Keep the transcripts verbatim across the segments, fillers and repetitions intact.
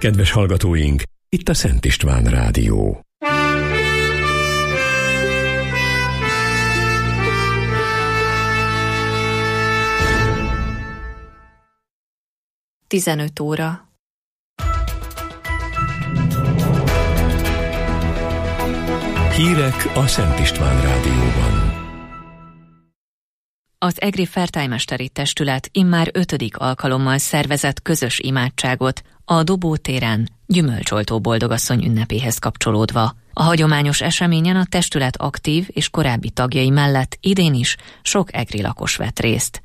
Kedves hallgatóink, itt a Szent István Rádió. tizenöt óra. Hírek a Szent István Rádióban. Az egri fertájmesteri testület immár ötödik alkalommal szervezett közös imádságot a Dobó téren Gyümölcsoltó boldogasszony ünnepéhez kapcsolódva. A hagyományos eseményen a testület aktív és korábbi tagjai mellett idén is sok egri lakos vett részt.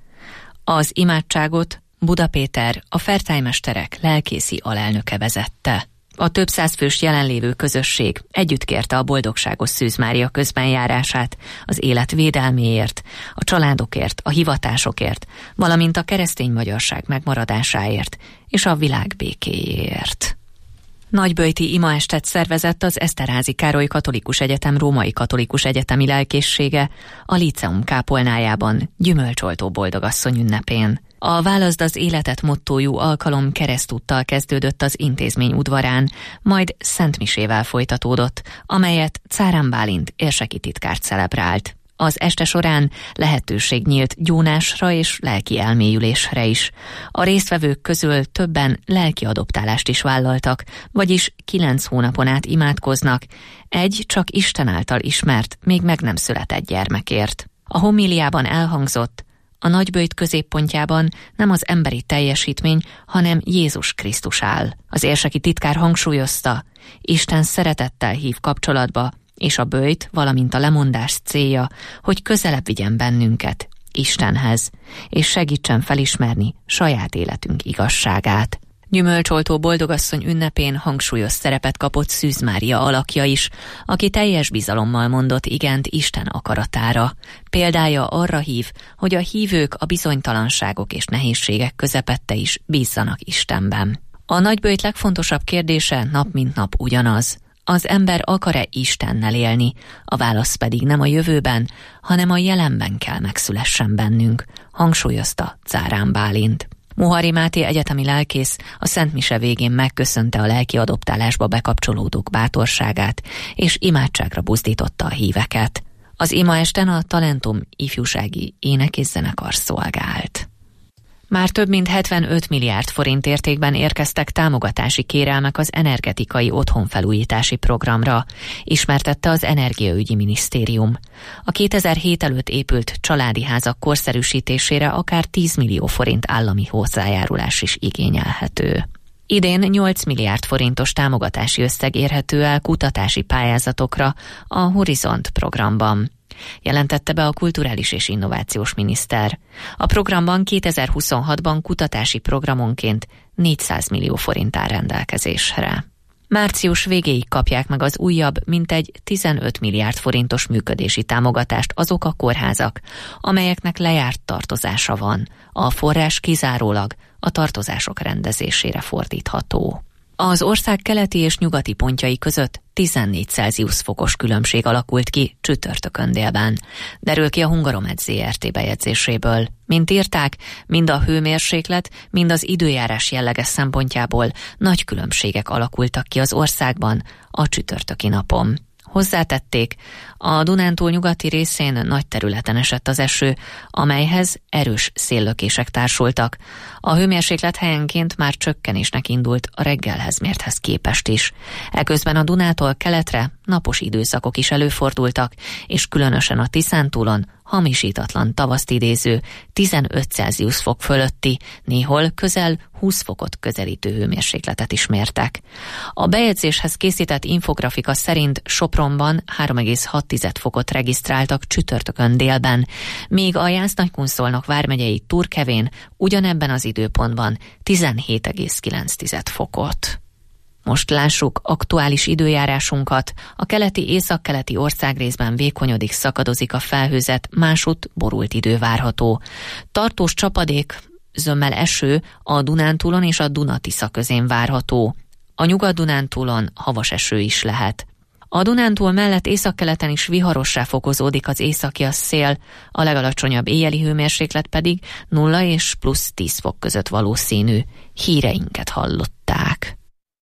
Az imádságot Buda Péter, a fertájmesterek lelkészi alelnöke vezette. A több száz fős jelenlévő közösség együtt kérte a boldogságos Szűz Mária közbenjárását az élet védelméért, a családokért, a hivatásokért, valamint a keresztény magyarság megmaradásáért és a világ békéjéért. Nagyböjti imaestet szervezett az Eszterházy Károly Katolikus Egyetem Római Katolikus Egyetemi Lelkészsége a Líceum kápolnájában Gyümölcsoltó boldogasszony ünnepén. A Válaszd az életet mottójú alkalom keresztúttal kezdődött az intézmény udvarán, majd szentmisével folytatódott, amelyet Cárán Bálint érseki titkárt celebrált. Az este során lehetőség nyílt gyónásra és lelki elmélyülésre is. A résztvevők közül többen lelki adoptálást is vállaltak, vagyis kilenc hónapon át imádkoznak, egy csak Isten által ismert, még meg nem született gyermekért. A homíliában elhangzott: a nagyböjt középpontjában nem az emberi teljesítmény, hanem Jézus Krisztus áll. Az érseki titkár hangsúlyozta, Isten szeretettel hív kapcsolatba, és a böjt, valamint a lemondás célja, hogy közelebb vigyen bennünket Istenhez, és segítsen felismerni saját életünk igazságát. Gyümölcsoltó boldogasszony ünnepén hangsúlyos szerepet kapott Szűz Mária alakja is, aki teljes bizalommal mondott igent Isten akaratára. Példája arra hív, hogy a hívők a bizonytalanságok és nehézségek közepette is bízzanak Istenben. A nagyböjt legfontosabb kérdése nap mint nap ugyanaz: az ember akar-e Istennel élni, a válasz pedig nem a jövőben, hanem a jelenben kell megszülessen bennünk, hangsúlyozta Cárán Bálint. Mohari Máté egyetemi lelkész a Szent Mise végén megköszönte a lelki adoptálásba bekapcsolódók bátorságát, és imádságra buzdította a híveket. Az imaesten a Talentum ifjúsági ének és zenekar szolgált. Már több mint hetvenöt milliárd forint értékben érkeztek támogatási kérelmek az energetikai otthonfelújítási programra, ismertette az Energiaügyi Minisztérium. A kétezer-hét előtt épült családi házak korszerűsítésére akár tíz millió forint állami hozzájárulás is igényelhető. Idén nyolc milliárd forintos támogatási összeg érhető el kutatási pályázatokra a Horizont programban, jelentette be a Kulturális és Innovációs Miniszter. A programban kétezer-huszonhatban kutatási programonként négyszáz millió forint áll rendelkezésre. Március végéig kapják meg az újabb, mintegy tizenöt milliárd forintos működési támogatást azok a kórházak, amelyeknek lejárt tartozása van. A forrás kizárólag a tartozások rendezésére fordítható. Az ország keleti és nyugati pontjai között tizennégy Celsius fokos különbség alakult ki csütörtökön délben, derül ki a Hungaromed zé er té bejegyzéséből. Mint írták, mind a hőmérséklet, mind az időjárás jellege szempontjából nagy különbségek alakultak ki az országban a csütörtöki napon. Hozzátették, a Dunántúl nyugati részén nagy területen esett az eső, amelyhez erős széllökések társultak. A hőmérséklet helyenként már csökkenésnek indult a reggelhez mérthez képest is. Eközben a Dunától keletre napos időszakok is előfordultak, és különösen a Tiszántúlon hamisítatlan tavaszt idéző tizenöt Celsius fok fölötti, néhol közel húsz fokot közelítő hőmérsékletet is mértek. A bejegyzéshez készített infografika szerint Sopronban három egész hat fokot regisztráltak csütörtökön délben, míg a Jász-Nagykunszolnok vármegyei Turkevén ugyanebben az időpontban tizenhét egész kilenc fokot. Most lássuk aktuális időjárásunkat. A keleti északkeleti országrészben vékonyodik, szakadozik a felhőzet, másutt borult idő várható. Tartós csapadék, zömmel eső a Dunántúlon és a Duna-Tisza közén várható. A Nyugat-Dunántúlon havas eső is lehet. A Dunántúl mellett északkeleten is viharossá fokozódik az északias szél, a legalacsonyabb éjjeli hőmérséklet pedig nulla és plusz tíz fok között valószínű. Híreinket hallották.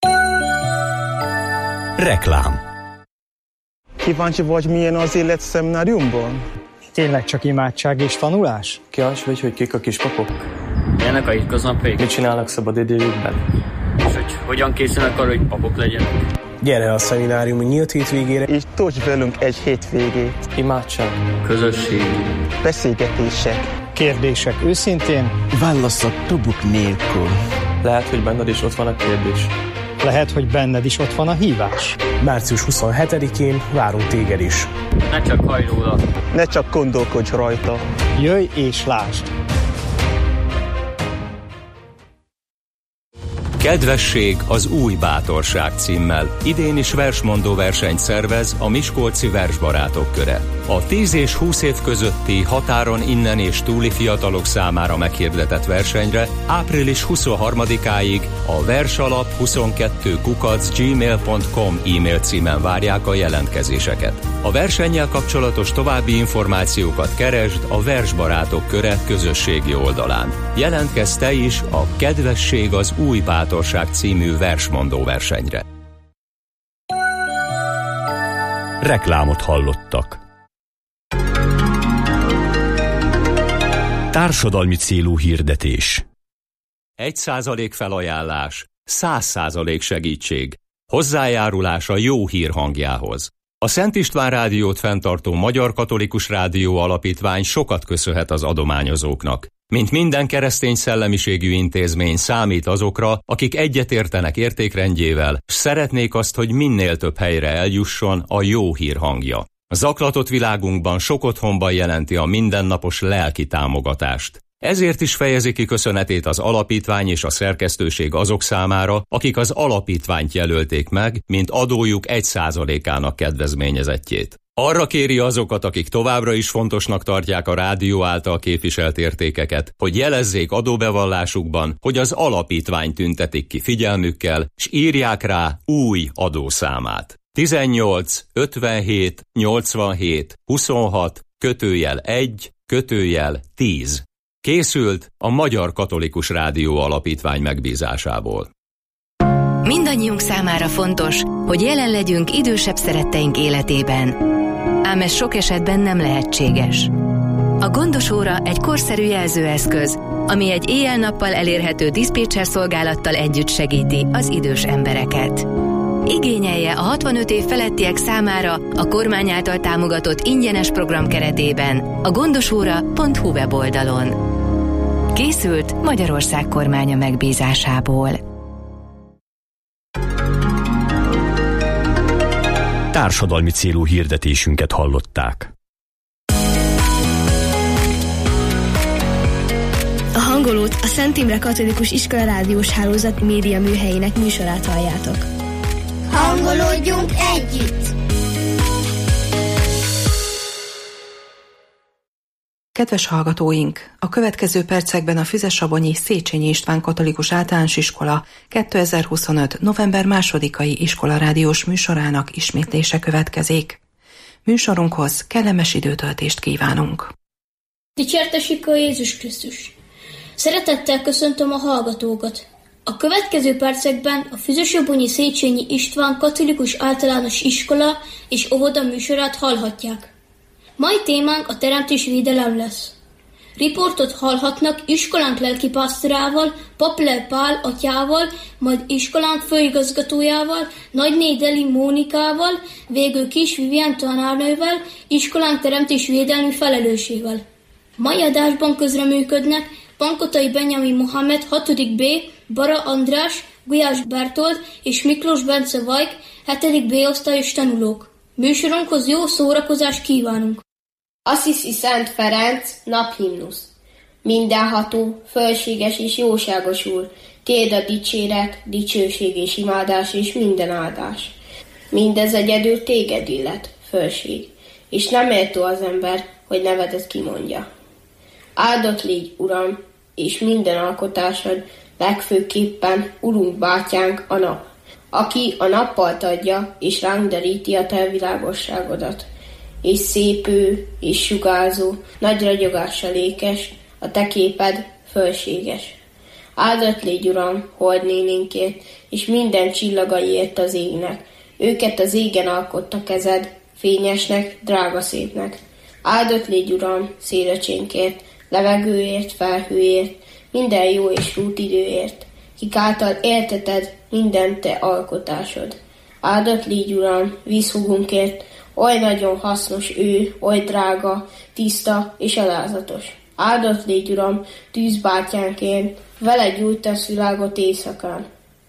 Reklám. Kíváncsi vagy, milyen az élet szemináriumban? Tényleg csak imádság és tanulás? Kíváncsi vagy, hogy kik a kispapok? Milyenek a hétköznapjaik? Mit csinálnak szabadidejükben? És hogy hogyan készülnek arra, hogy papok legyenek? Gyere a szeminárium nyílt hétvégére, És tölts velünk egy hétvégét. Imádság, Közösség, beszélgetések, Kérdések őszintén, válaszok nélkül. lehet, hogy benned is ott van a kérdés. lehet, hogy benned is ott van a hívás. március huszonhetedikén várunk téged is. ne csak hajj róla. ne csak gondolkodj rajta. Jöjj és lásd! Kedvesség az új bátorság címmel idén is versmondó versenyt szervez a Miskolci Versbarátok Köre. A tíz és húsz év közötti határon innen és túli fiatalok számára meghirdetett versenyre április huszonharmadikáig a versalap huszonkettő kukac gmail pont com e-mail címen várják a jelentkezéseket. A versennyel kapcsolatos további információkat keresd a Versbarátok Köre közösségi oldalán. Jelentkezz te is a Kedvesség az új bátorság című versmondó versenyre. Reklámot hallottak. Társadalmi célú hirdetés. Egy százalék felajánlás, száz százalék segítség. Hozzájárulás a jó hír hangjához. A Szent István Rádiót fenntartó Magyar Katolikus Rádió Alapítvány sokat köszönhet az adományozóknak. Mint minden keresztény szellemiségű intézmény számít azokra, akik egyetértenek értékrendjével, s szeretnék azt, hogy minél több helyre eljusson a jó hír hangja. A zaklatott világunkban sok otthonban jelenti a mindennapos lelki támogatást. Ezért is fejezi ki köszönetét az alapítvány és a szerkesztőség azok számára, akik az alapítványt jelölték meg, mint adójuk egy százalékának kedvezményezettjét. Arra kéri azokat, akik továbbra is fontosnak tartják a rádió által képviselt értékeket, hogy jelezzék adóbevallásukban, hogy az alapítvány tüntetik ki figyelmükkel, s írják rá új adószámát. tizennyolc ötvenhét nyolcvanhét huszonhat kötőjel egy kötőjel tíz. Készült a Magyar Katolikus Rádió Alapítvány megbízásából. Mindannyiunk számára fontos, hogy jelen legyünk idősebb szeretteink életében. Ám ez sok esetben nem lehetséges. A gondos óra egy korszerű jelzőeszköz, ami egy éjjel-nappal elérhető diszpécser szolgálattal együtt segíti az idős embereket. Igényelje a hatvanöt év felettiek számára a kormány által támogatott ingyenes program keretében a gondosóra pont hu weboldalon. Készült Magyarország kormánya megbízásából. Társadalmi célú hirdetésünket hallották. A hangolót a Szent Imre Katolikus Iskola Rádiós Hálózat média műhelyének műsorát halljátok. Hangolódjunk együtt! Kedves hallgatóink! A következő percekben a Füzesabonyi Széchenyi István Katolikus Általános Iskola kétezer-huszonöt. november másodikai iskolarádiós műsorának ismétlése következik. Műsorunkhoz kellemes időtöltést kívánunk! Dicsértessék a Jézus Krisztus! Szeretettel köszöntöm a hallgatókat! A következő percekben a Füzesabonyi Széchenyi István Katolikus Általános Iskola és óvoda műsorát hallhatják. Mai témánk a teremtés védelem lesz. Riportot hallhatnak iskolánk lelkipásztorával, Papler Pál atyával, majd iskolánk főigazgatójával, Nagyné Deli Mónikával, végül Kis Vivien tanárnővel, iskolánk teremtés védelmi felelősével. Mai adásban közreműködnek Pankotai Benjamin Mohamed, hatodik B, Bara András, Gulyás Bertold és Miklós Bence Vajk, hetedik B osztályos tanulók. Műsorunkhoz jó szórakozást kívánunk! Assisi Szent Ferenc naphimnusz. Mindenható, fölséges és jóságos Úr, tiéd a dicséret, dicsőség és imádás és minden áldás. Mindez egyedül téged illet, fölség, és nem méltó az ember, hogy nevedet kimondja. Áldott légy, Uram, és minden alkotásod, legfőképpen Urunk bátyánk a nap, aki a nappalt adja, és ránk deríti a te világosságodat. És szép ő, és sugárzó, nagy ragyogással ékes, a te képed fölséges. Áldott légy, Uram, holdnénénkért, és minden csillagaiért az égnek. Őket az égen alkotta kezed, fényesnek, drága szépnek. Áldott légy, Uram, szélöcsénkért, levegőért, felhőért, minden jó és rútidőért, kik által élteted minden te alkotásod. Áldott légy, Uram, vízhugunkért, oly nagyon hasznos ő, oly drága, tiszta és alázatos. Áldott légy, Uram, tűzbátyánkért, vele gyújtasz világot éjszakán.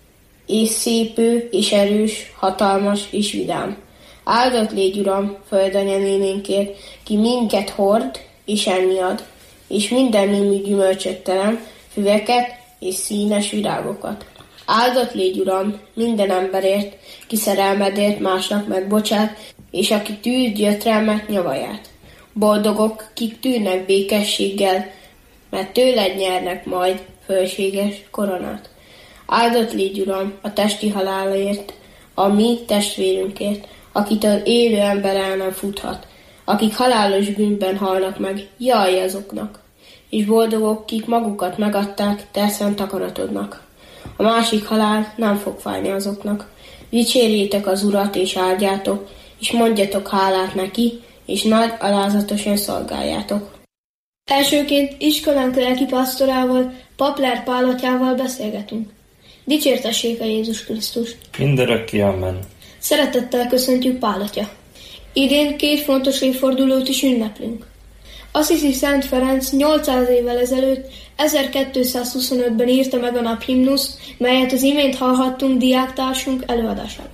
És szép ő, és erős, hatalmas és vidám. Áldott légy, Uram, földanyanyénénkért, ki minket hord és enni ad, és minden némű gyümölcsöt terem, füveket és színes virágokat. Áldott légy, Uram, minden emberért, ki szerelmedért másnak megbocsát, és aki tűz gyötrelmet nyavaját. Boldogok, kik tűrnek békességgel, mert tőled nyernek majd fölséges koronát. Áldott légy, Uram, a testi halálért, a mi testvérünkért, akitől élő ember el nem futhat, akik halálos bűnben halnak meg, jaj azoknak, és boldogok, kik magukat megadták te szent akaratodnak. A másik halál nem fog fájni azoknak. Dicsérjétek az Urat és áldjátok, és mondjatok hálát neki, és nagy alázatosan szolgáljátok. Elsőként iskolánk lelkipásztorával, Papler Pál atyával beszélgetünk. Dicsértessék a Jézus Krisztust! Mindörökké, amen. Szeretettel köszöntjük Pál atya. Idén két fontos évfordulót is ünneplünk. Assisi Szent Ferenc nyolcszáz évvel ezelőtt, ezerkétszázhuszonötben írta meg a naphimnuszt, melyet az imént hallhattunk diáktársunk előadásában.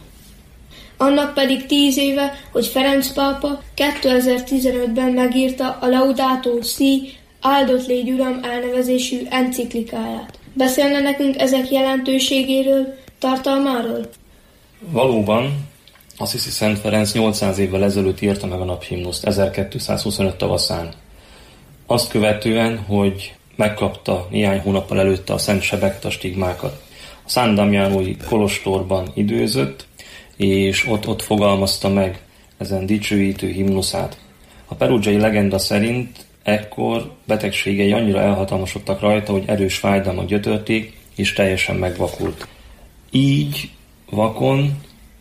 Annak pedig tíz éve, hogy Ferenc pápa kétezer-tizenötben megírta a Laudato Si, áldott légy Uram elnevezésű enciklikáját. Beszélne nekünk ezek jelentőségéről, tartalmáról? Valóban, Assisi Szent Ferenc nyolcszáz évvel ezelőtt írta meg a naphimnuszt ezerkétszázhuszonöt tavaszán. Azt követően, hogy megkapta néhány hónappal előtte a Szent Sebekta stigmákat. A San Damianói kolostorban időzött, és ott, ott fogalmazta meg ezen dicsőítő himnuszát. A perugiai legenda szerint ekkor betegségei annyira elhatalmasodtak rajta, hogy erős fájdalmak gyötörték, és teljesen megvakult. Így vakon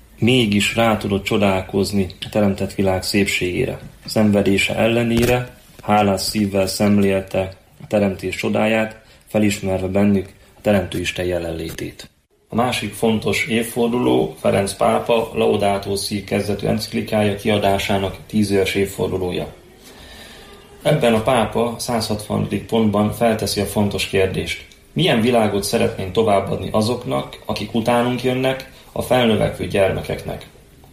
mégis rá tudott csodálkozni a teremtett világ szépségére. Szenvedése ellenére hálás szívvel szemlélte a teremtés csodáját, felismerve bennük a Teremtő Isten jelenlétét. A másik fontos évforduló Ferenc pápa Laudato Si kezdetű enciklikája kiadásának tízéves évfordulója. Ebben a pápa száz hatvanadik pontban felteszi a fontos kérdést. Milyen világot szeretnénk továbbadni azoknak, akik utánunk jönnek, a felnövekvő gyermekeknek?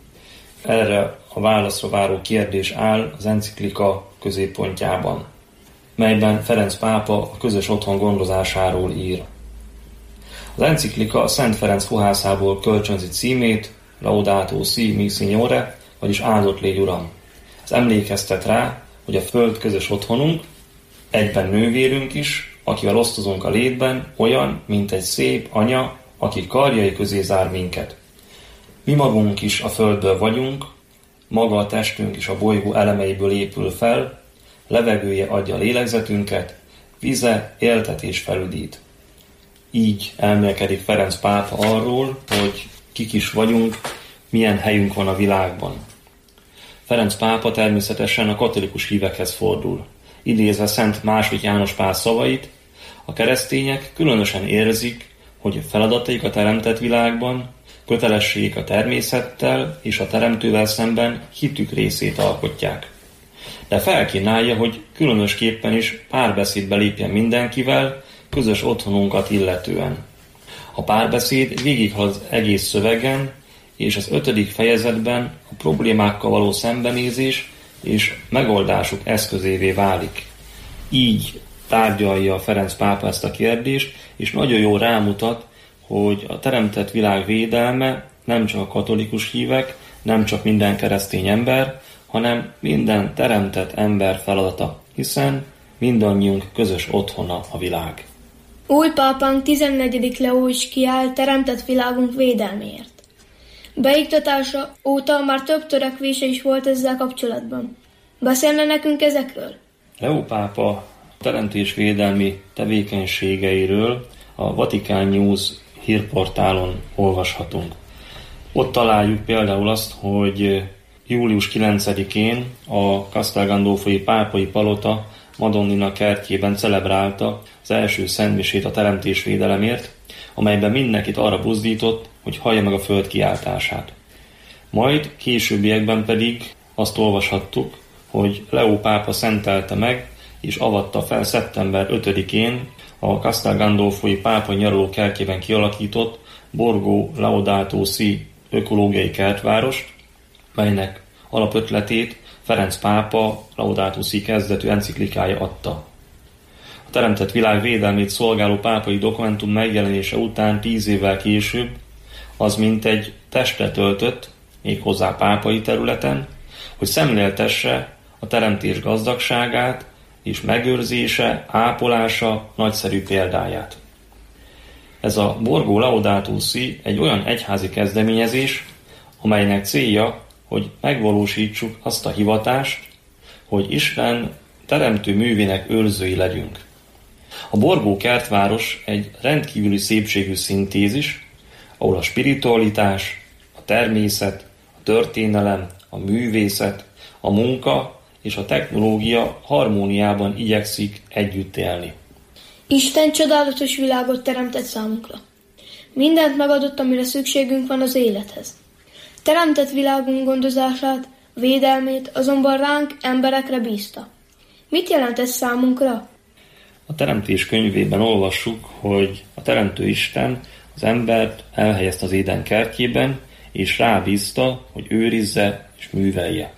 Erre a válaszra váró kérdés áll az enciklika középpontjában, melyben Ferenc pápa a közös otthon gondozásáról ír. Az enciklika a Szent Ferenc fohászából kölcsönzi címét, Laudato Si mi Signore, vagyis áldott légy Uram. Ez emlékeztet rá, hogy a Föld közös otthonunk, egyben nővérünk is, akivel osztozunk a létben, olyan, mint egy szép anya, aki karjai közé zár minket. Mi magunk is a Földből vagyunk, maga a testünk is a bolygó elemeiből épül fel, levegője adja a lélegzetünket, vize éltet és felüdít. Így elmélkedik Ferenc pápa arról, hogy kik is vagyunk, milyen helyünk van a világban. Ferenc pápa természetesen a katolikus hívekhez fordul. Idézve Szent második János Pál szavait, a keresztények különösen érzik, hogy feladataik a teremtett világban, kötelességük a természettel és a teremtővel szemben hitük részét alkotják. De felkínálja, hogy különösképpen is párbeszédbe lépjen mindenkivel, közös otthonunkat illetően. A párbeszéd végighalad az egész szövegen, és az ötödik fejezetben a problémákkal való szembenézés és megoldásuk eszközévé válik. Így tárgyalja a Ferenc pápa ezt a kérdést, és nagyon jól rámutat, hogy a teremtett világ védelme nem csak a katolikus hívek, nem csak minden keresztény ember, hanem minden teremtett ember feladata, hiszen mindannyiunk közös otthona a világ. Új pápánk tizennegyedik Leó is kiáll teremtett világunk védelméért. Beiktatása óta már több törekvése is volt ezzel kapcsolatban. Beszélne nekünk ezekről? Leó pápa teremtésvédelmi tevékenységeiről a Vatican News hírportálon olvashatunk. Ott találjuk például azt, hogy július kilencedikén a Castel Gandolfoi pápai palota Madonnina kertjében celebrálta az első szentmisét a teremtésvédelemért, amelyben mindenkit arra buzdított, hogy hallja meg a föld kiáltását. Majd későbbiekben pedig azt olvashattuk, hogy Leó pápa szentelte meg és avatta fel szeptember ötödikén a Castel Gandolfoi pápa nyaraló kertjében kialakított Borgo Laudato Si ökológiai kertvárost, melynek alapötletét Ferenc pápa Laudato Si kezdetű enciklikája adta. A teremtett világ védelmét szolgáló pápai dokumentum megjelenése után tíz évvel később az mintegy testet öltött, méghozzá pápai területen, hogy szemléltesse a teremtés gazdagságát és megőrzése, ápolása nagyszerű példáját. Ez a Borgo Laudato Si egy olyan egyházi kezdeményezés, amelynek célja, hogy megvalósítsuk azt a hivatást, hogy Isten teremtő művének őrzői legyünk. A Borgo kertváros egy rendkívüli szépségű szintézis, ahol a spiritualitás, a természet, a történelem, a művészet, a munka és a technológia harmóniában igyekszik együtt élni. Isten csodálatos világot teremtett számunkra. Mindent megadott, amire szükségünk van az élethez. Teremtett világunk gondozását, védelmét azonban ránk, emberekre bízta. Mit jelent ez számunkra? A Teremtés könyvében olvassuk, hogy a Teremtő Isten az embert elhelyezte az Éden kertjében, és rábízta, hogy őrizze és művelje.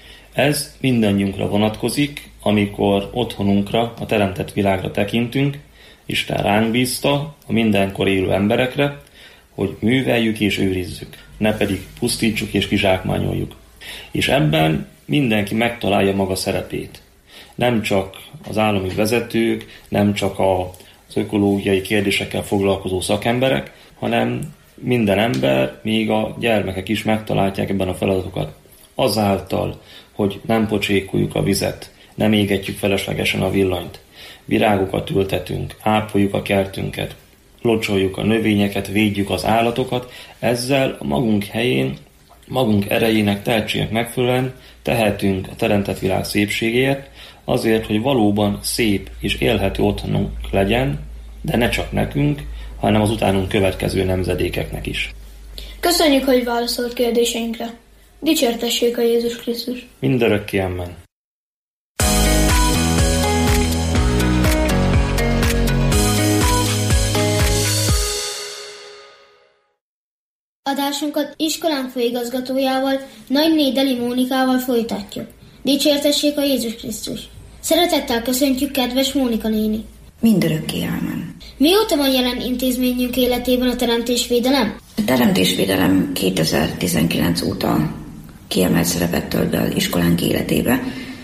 Ez mindannyiunkra vonatkozik, amikor otthonunkra, a teremtett világra tekintünk, Isten ránk bízta, a mindenkor élő emberekre, hogy műveljük és őrizzük, ne pedig pusztítsuk és kizsákmányoljuk. És ebben mindenki megtalálja maga szerepét. Nem csak az állami vezetők, nem csak az ökológiai kérdésekkel foglalkozó szakemberek, hanem minden ember, még a gyermekek is megtalálják ebben a feladatokat. Azáltal, hogy nem pocsékoljuk a vizet, nem égetjük feleslegesen a villanyt, virágokat ültetünk, ápoljuk a kertünket, locsoljuk a növényeket, védjük az állatokat, ezzel a magunk helyén, magunk erejének, tehetségnek megfelelően tehetünk a teremtett világ szépségéért, azért, hogy valóban szép és élhető otthonunk legyen, de ne csak nekünk, hanem az utánunk következő nemzedékeknek is. Köszönjük, hogy válaszolt kérdéseinkre. Dicsértessék a Jézus Krisztus. Mindörökké amen. Adásunkat iskolánk főigazgatójával, Nagyné Deli Mónikával folytatjuk. Dicsértessék a Jézus Krisztus. Szeretettel köszöntjük kedves Mónika néni. Mindörökké amen. Mióta van jelen intézményünk életében a teremtésvédelem? A teremtésvédelem kétezer-tizenkilenc óta kiemelt szerepet tölt be az iskolánk életébe,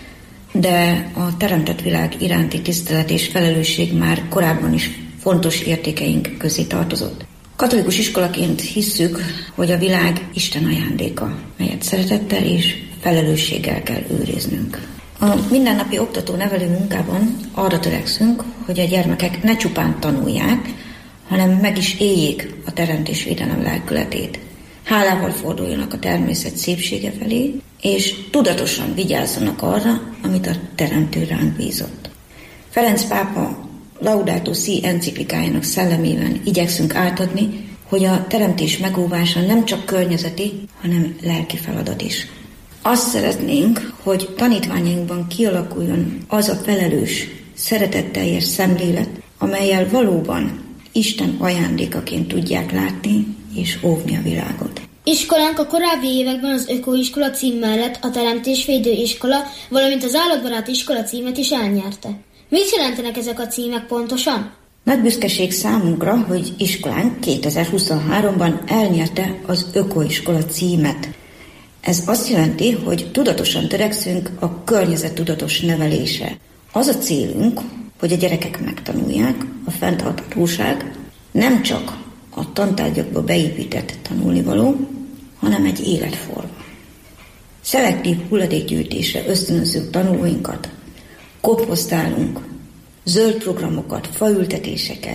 de a teremtett világ iránti tisztelet és felelősség már korábban is fontos értékeink közé tartozott. Katolikus iskolaként hisszük, hogy a világ Isten ajándéka, melyet szeretettel és felelősséggel kell őriznünk. A mindennapi oktató-nevelő munkában arra törekszünk, hogy a gyermekek ne csupán tanulják, hanem meg is éljék a teremtésvédelem lelkületét. Hálával forduljanak a természet szépsége felé, és tudatosan vigyázzanak arra, amit a Teremtő ránk bízott. Ferenc pápa Laudato Si enciklikájának szellemében igyekszünk átadni, hogy a teremtés megóvása nem csak környezeti, hanem lelki feladat is. Azt szeretnénk, hogy tanítványainkban kialakuljon az a felelős, szeretetteljes szemlélet, amellyel valóban Isten ajándékaként tudják látni és óvni a világot. Iskolánk a korábbi években az Ökoiskola cím mellett a Teremtésvédő iskola, valamint az Állatbarát iskola címet is elnyerte. Mit jelentenek ezek a címek pontosan? Nagy büszkeség számunkra, hogy iskolánk kétezer-huszonháromban elnyerte az Ökoiskola címet. Ez azt jelenti, hogy tudatosan törekszünk a környezettudatos nevelésre. Az a célunk, hogy a gyerekek megtanulják a fenntarthatóság nem csak a tantárgyakba beépített tanulnivaló, hanem egy életforma. Szelektív hulladékgyűjtésre ösztönözzük tanulóinkat, komposztálunk, zöld programokat, faültetéseket,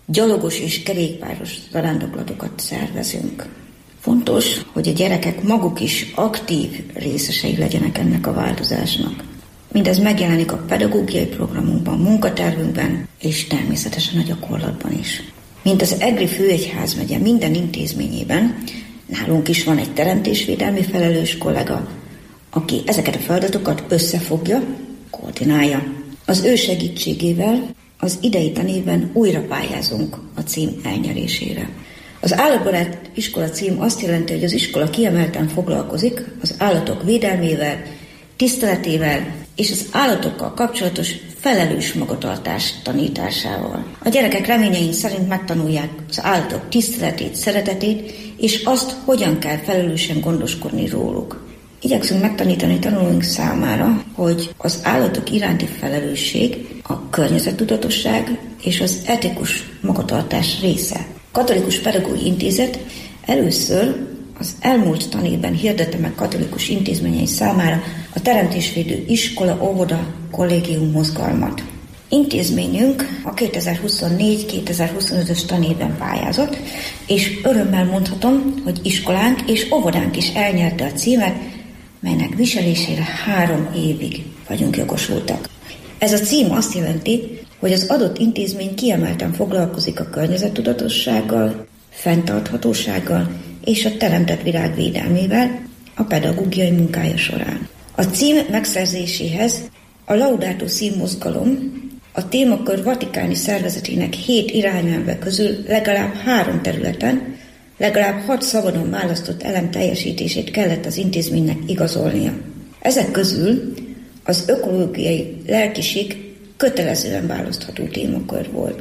gyalogos és kerékpáros zarándoklatokat szervezünk. Fontos, hogy a gyerekek maguk is aktív részesei legyenek ennek a változásnak. Mindez megjelenik a pedagógiai programunkban, munkatervünkben, és természetesen a gyakorlatban is. Mint az Egri főegyházmegye minden intézményében, nálunk is van egy teremtésvédelmi felelős kollega, aki ezeket a feladatokat összefogja, koordinálja. Az ő segítségével az idei tanévben újra pályázunk a cím elnyerésére. Az Állatbarát iskola cím azt jelenti, hogy az iskola kiemelten foglalkozik az állatok védelmével, tiszteletével és az állatokkal kapcsolatos felelős magatartás tanításával. A gyerekek reményeink szerint megtanulják az állatok tiszteletét, szeretetét, és azt, hogyan kell felelősen gondoskodni róluk. Igyekszünk megtanítani tanulóink számára, hogy az állatok iránti felelősség, a környezettudatosság és az etikus magatartás része. A Katolikus Pedagógiai Intézet először az elmúlt tanévben hirdette meg katolikus intézményei számára a teremtésvédő iskola, óvoda, kollégium mozgalmat. Intézményünk a kétezer-huszonnégy kétezer-huszonötös tanévben pályázott, és örömmel mondhatom, hogy iskolánk és óvodánk is elnyerte a címet, melynek viselésére három évig vagyunk jogosultak. Ez a cím azt jelenti, hogy az adott intézmény kiemelten foglalkozik a környezettudatossággal, fenntarthatósággal és a teremtett világ védelmével a pedagógiai munkája során. A cím megszerzéséhez a Laudato Si mozgalom a témakör vatikáni szervezetének hét irányelve közül legalább három területen, legalább hat szabadon választott elem teljesítését kellett az intézménynek igazolnia. Ezek közül az ökológiai lelkiség kötelezően választható témakör volt.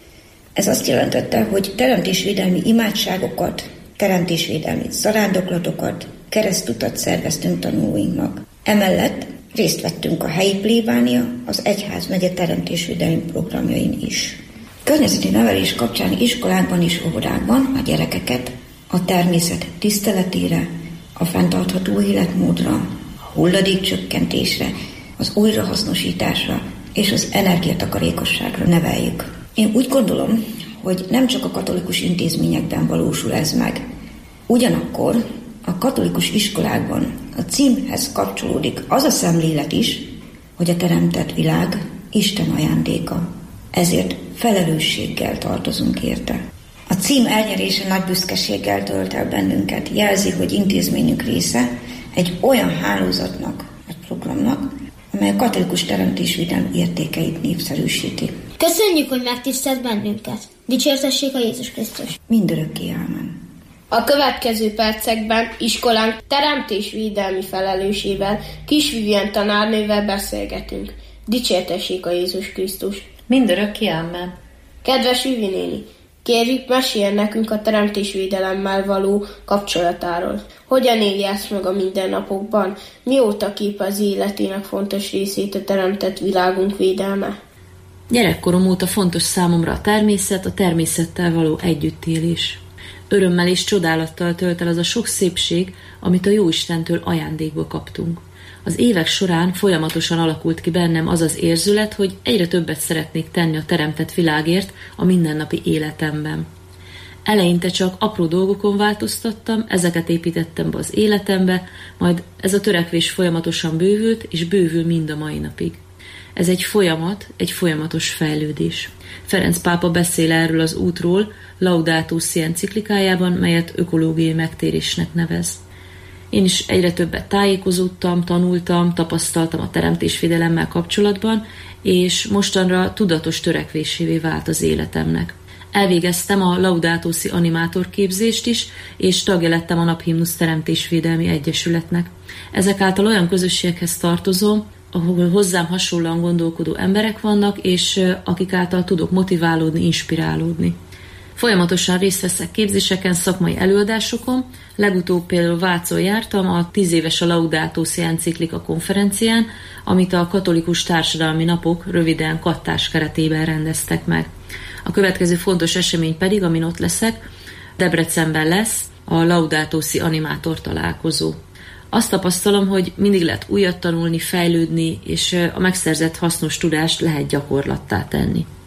Ez azt jelentette, hogy teremtésvédelmi imádságokat, teremtésvédelmi zarándoklatokat, keresztutat szerveztünk tanulóinknak. Emellett részt vettünk a helyi plébánia, az egyházmegye teremtésvédelmi programjain is. Környezeti nevelés kapcsán iskolákban és óvodákban a gyerekeket a természet tiszteletére, a fenntartható életmódra, a hulladékcsökkentésre, az újrahasznosításra és az energiatakarékosságra neveljük. Én úgy gondolom, hogy nem csak a katolikus intézményekben valósul ez meg. Ugyanakkor a katolikus iskolákban a címhez kapcsolódik az a szemlélet is, hogy a teremtett világ Isten ajándéka. Ezért felelősséggel tartozunk érte. A cím elnyerése nagy büszkeséggel tölt el bennünket, jelzi, hogy intézményünk része egy olyan hálózatnak, egy programnak, amely a katolikus teremtésvédelem értékeit népszerűsíti. Köszönjük, hogy megtisztelt bennünket. Dicsértessék a Jézus Krisztus. Mindörökké ámen. A következő percekben iskolánk teremtésvédelmi felelősével, Kis Vivien tanárnővel beszélgetünk. Dicsértessék a Jézus Krisztus. Mindörökké ámen. Kedves Vivi néni, kérjük, meséljen nekünk a teremtésvédelemmel való kapcsolatáról. Hogyan éli ezt meg a mindennapokban? Mióta képezi életének fontos részét a teremtett világunk védelme? Gyerekkorom óta fontos számomra a természet, a természettel való együttélés. Örömmel és csodálattal tölt el az a sok szépség, amit a Jóistentől ajándékból kaptunk. Az évek során folyamatosan alakult ki bennem az az érzület, hogy egyre többet szeretnék tenni a teremtett világért a mindennapi életemben. Eleinte csak apró dolgokon változtattam, ezeket építettem be az életembe, majd ez a törekvés folyamatosan bővült, és bővül mind a mai napig. Ez egy folyamat, egy folyamatos fejlődés. Ferenc pápa beszél erről az útról Laudato Si enciklikájában, melyet ökológiai megtérésnek nevez. Én is egyre többet tájékozódtam, tanultam, tapasztaltam a teremtésvédelemmel kapcsolatban, és mostanra tudatos törekvésévé vált az életemnek. Elvégeztem a Laudato Si animátorképzést is, és tagja lettem a Naphimnusz Teremtésvédelmi Egyesületnek. Ezek által olyan közösségekhez tartozom, ahol hozzám hasonlóan gondolkodó emberek vannak, és akik által tudok motiválódni, inspirálódni. Folyamatosan részt veszek képzéseken, szakmai előadásokon, legutóbb például Vácon jártam a tíz éves a Laudato Si enciklika konferencián, amit a Katolikus Társadalmi Napok, röviden kattás keretében rendeztek meg. A következő fontos esemény pedig, amin ott leszek, Debrecenben lesz a Laudato Si animátor találkozó. Azt tapasztalom, hogy mindig lehet újat tanulni, fejlődni, és a megszerzett hasznos tudást lehet gyakorlattá tenni.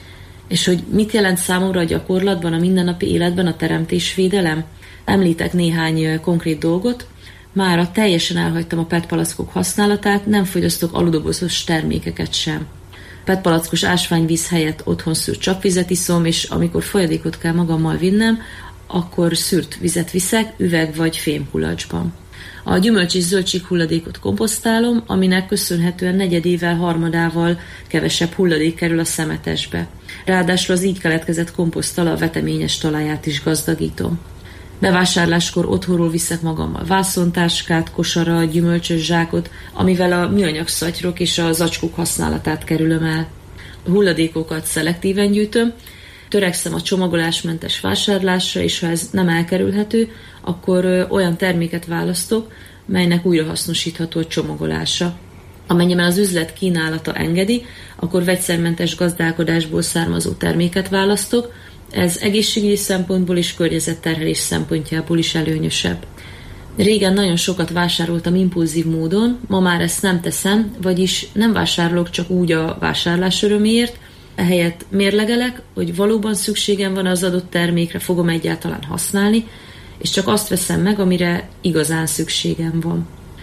És hogy mit jelent számomra a gyakorlatban, a mindennapi életben a teremtésvédelem? Említek néhány konkrét dolgot. Mára teljesen elhagytam a pé é té palackok használatát, nem fogyasztok aludobozos termékeket sem. pé é té palackos ásványvíz helyett otthon szűrt csapvizet iszom, és amikor folyadékot kell magammal vinnem, akkor szűrt vizet viszek üveg vagy fémkulacsban. A gyümölcs és zöldség hulladékot komposztálom, aminek köszönhetően negyedével, harmadával kevesebb hulladék kerül a szemetesbe. Ráadásul az így keletkezett komposzttal a veteményes talaját is gazdagítom. Bevásárláskor otthonról viszek magammal vászontáskát, kosarat, gyümölcsös zsákot, amivel a műanyag szatyrok és a zacskók használatát kerülöm el. A hulladékokat szelektíven gyűjtöm, törekszem a csomagolásmentes vásárlásra, és ha ez nem elkerülhető, akkor olyan terméket választok, melynek újrahasznosítható a csomagolása. Amennyiben az üzlet kínálata engedi, akkor vegyszermentes gazdálkodásból származó terméket választok, ez egészségügyi szempontból és környezetterhelés szempontjából is előnyösebb. Régen nagyon sokat vásároltam impulzív módon, ma már ezt nem teszem, vagyis nem vásárolok csak úgy a vásárlás öröméért, ehelyett mérlegelek, hogy valóban szükségem van az adott termékre, fogom egyáltalán használni, és csak azt veszem meg, amire igazán szükségem van.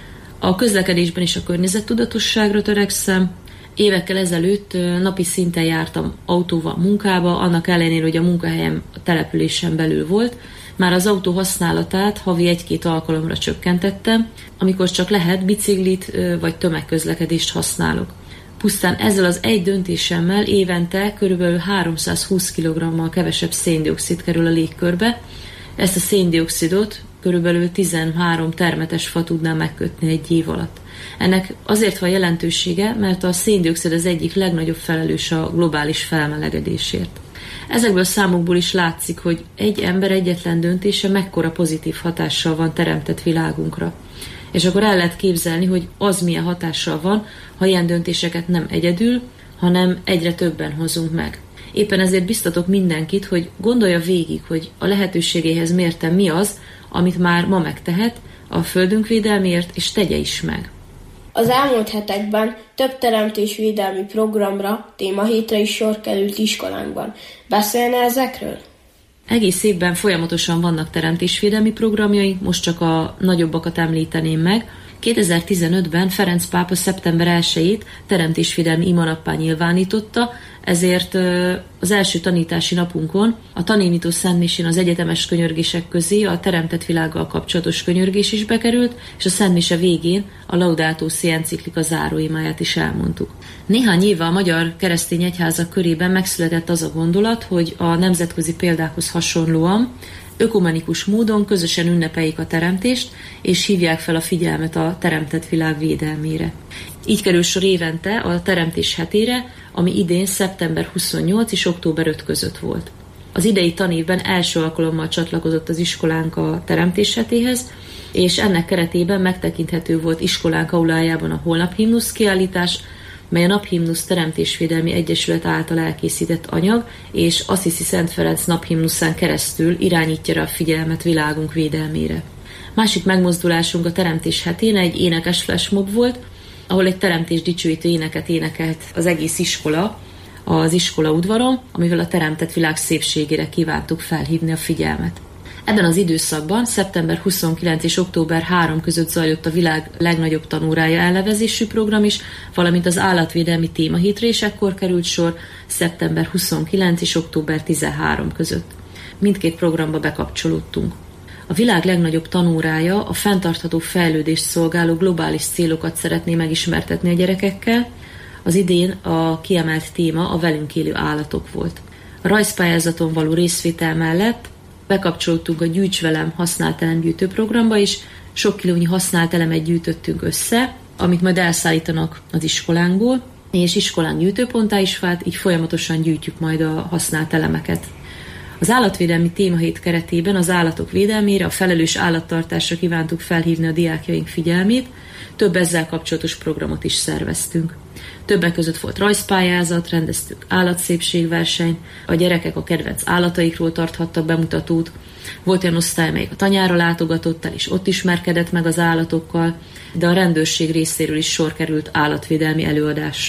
A közlekedésben is a környezettudatosságra törekszem. Évekkel ezelőtt napi szinten jártam autóval munkába, annak ellenére, hogy a munkahelyem a településen belül volt. Már az autó használatát havi egy-két alkalomra csökkentettem, amikor csak lehet biciklit vagy tömegközlekedést használok. Pusztán ezzel az egy döntésemmel évente körülbelül háromszázhúsz kilogrammal kevesebb széndioxid kerül a légkörbe. Ezt a széndioxidot körülbelül tizenhárom termetes fa tudná megkötni egy év alatt. Ennek azért van jelentősége, mert a széndioxid az egyik legnagyobb felelős a globális felmelegedésért. Ezekből a számokból is látszik, hogy egy ember egyetlen döntése mekkora pozitív hatással van teremtett világunkra. És akkor el lehet képzelni, hogy az milyen hatással van, ha ilyen döntéseket nem egyedül, hanem egyre többen hozunk meg. Éppen ezért biztatok mindenkit, hogy gondolja végig, hogy a lehetőségéhez mérten mi az, amit már ma megtehet a földünk védelméért, és tegye is meg. Az elmúlt hetekben több teremtésvédelmi programra, témahétre is sor került iskolánkban. Beszélne ezekről? Egész évben folyamatosan vannak teremtésvédelmi programjai, most csak a nagyobbakat említeném meg. kétezer-tizenötben Ferenc pápa szeptember elsejét teremtésvédelmi imanappá nyilvánította, ezért az első tanítási napunkon a tanévnyitó szentmisén az egyetemes könyörgések közé a teremtett világgal kapcsolatos könyörgés is bekerült, és a szentmise végén a Laudato Si enciklika záróimáját is elmondtuk. Néhány éve a magyar keresztény egyházak körében megszületett az a gondolat, hogy a nemzetközi példákhoz hasonlóan ökumenikus módon közösen ünnepeljék a teremtést, és hívják fel a figyelmet a teremtett világ védelmére. Így kerül sor évente a teremtés hetére, ami idén szeptember huszonnyolc és október ötödike között volt. Az idei tanévben első alkalommal csatlakozott az iskolánk a teremtés hetéhez, és ennek keretében megtekinthető volt iskolánk aulájában a holnaphimnusz kiállítás, mely a Naphimnusz Teremtésvédelmi Egyesület által elkészített anyag, és Assisi Szent Ferenc naphimnuszán keresztül irányítja rá a figyelmet világunk védelmére. Másik megmozdulásunk a teremtés hetén egy énekes flashmob volt, ahol egy teremtés dicsőítő éneket énekelt az egész iskola, az iskola udvaron, amivel a teremtett világ szépségére kívántuk felhívni a figyelmet. Ebben az időszakban szeptember huszonkilencedike és október harmadika között zajlott a világ legnagyobb tanórája elnevezésű program is, valamint az állatvédelmi témahétre is ekkor került sor szeptember huszonkilencedike és október tizenharmadika között. Mindkét programba bekapcsolódtunk. A világ legnagyobb tanórája a fenntartható fejlődést szolgáló globális célokat szeretné megismertetni a gyerekekkel. Az idén a kiemelt téma a velünk élő állatok volt. A rajzpályázaton való részvétel mellett bekapcsolódtunk a Gyűjts velem használt elemgyűjtő programba is, sok kilónyi használt elemet gyűjtöttünk össze, amit majd elszállítanak az iskolánkból, és iskolán gyűjtőponttá is vált, így folyamatosan gyűjtjük majd a használt elemeket. Az állatvédelmi témahét keretében az állatok védelmére, a felelős állattartásra kívántuk felhívni a diákjaink figyelmét, több ezzel kapcsolatos programot is szerveztünk. Többek között volt rajzpályázat, rendeztük állatszépségverseny, a gyerekek a kedvenc állataikról tarthattak bemutatót, volt olyan osztály, amelyik a tanyára látogatott el, és ott ismerkedett meg az állatokkal, de a rendőrség részéről is sor került állatvédelmi előadásra.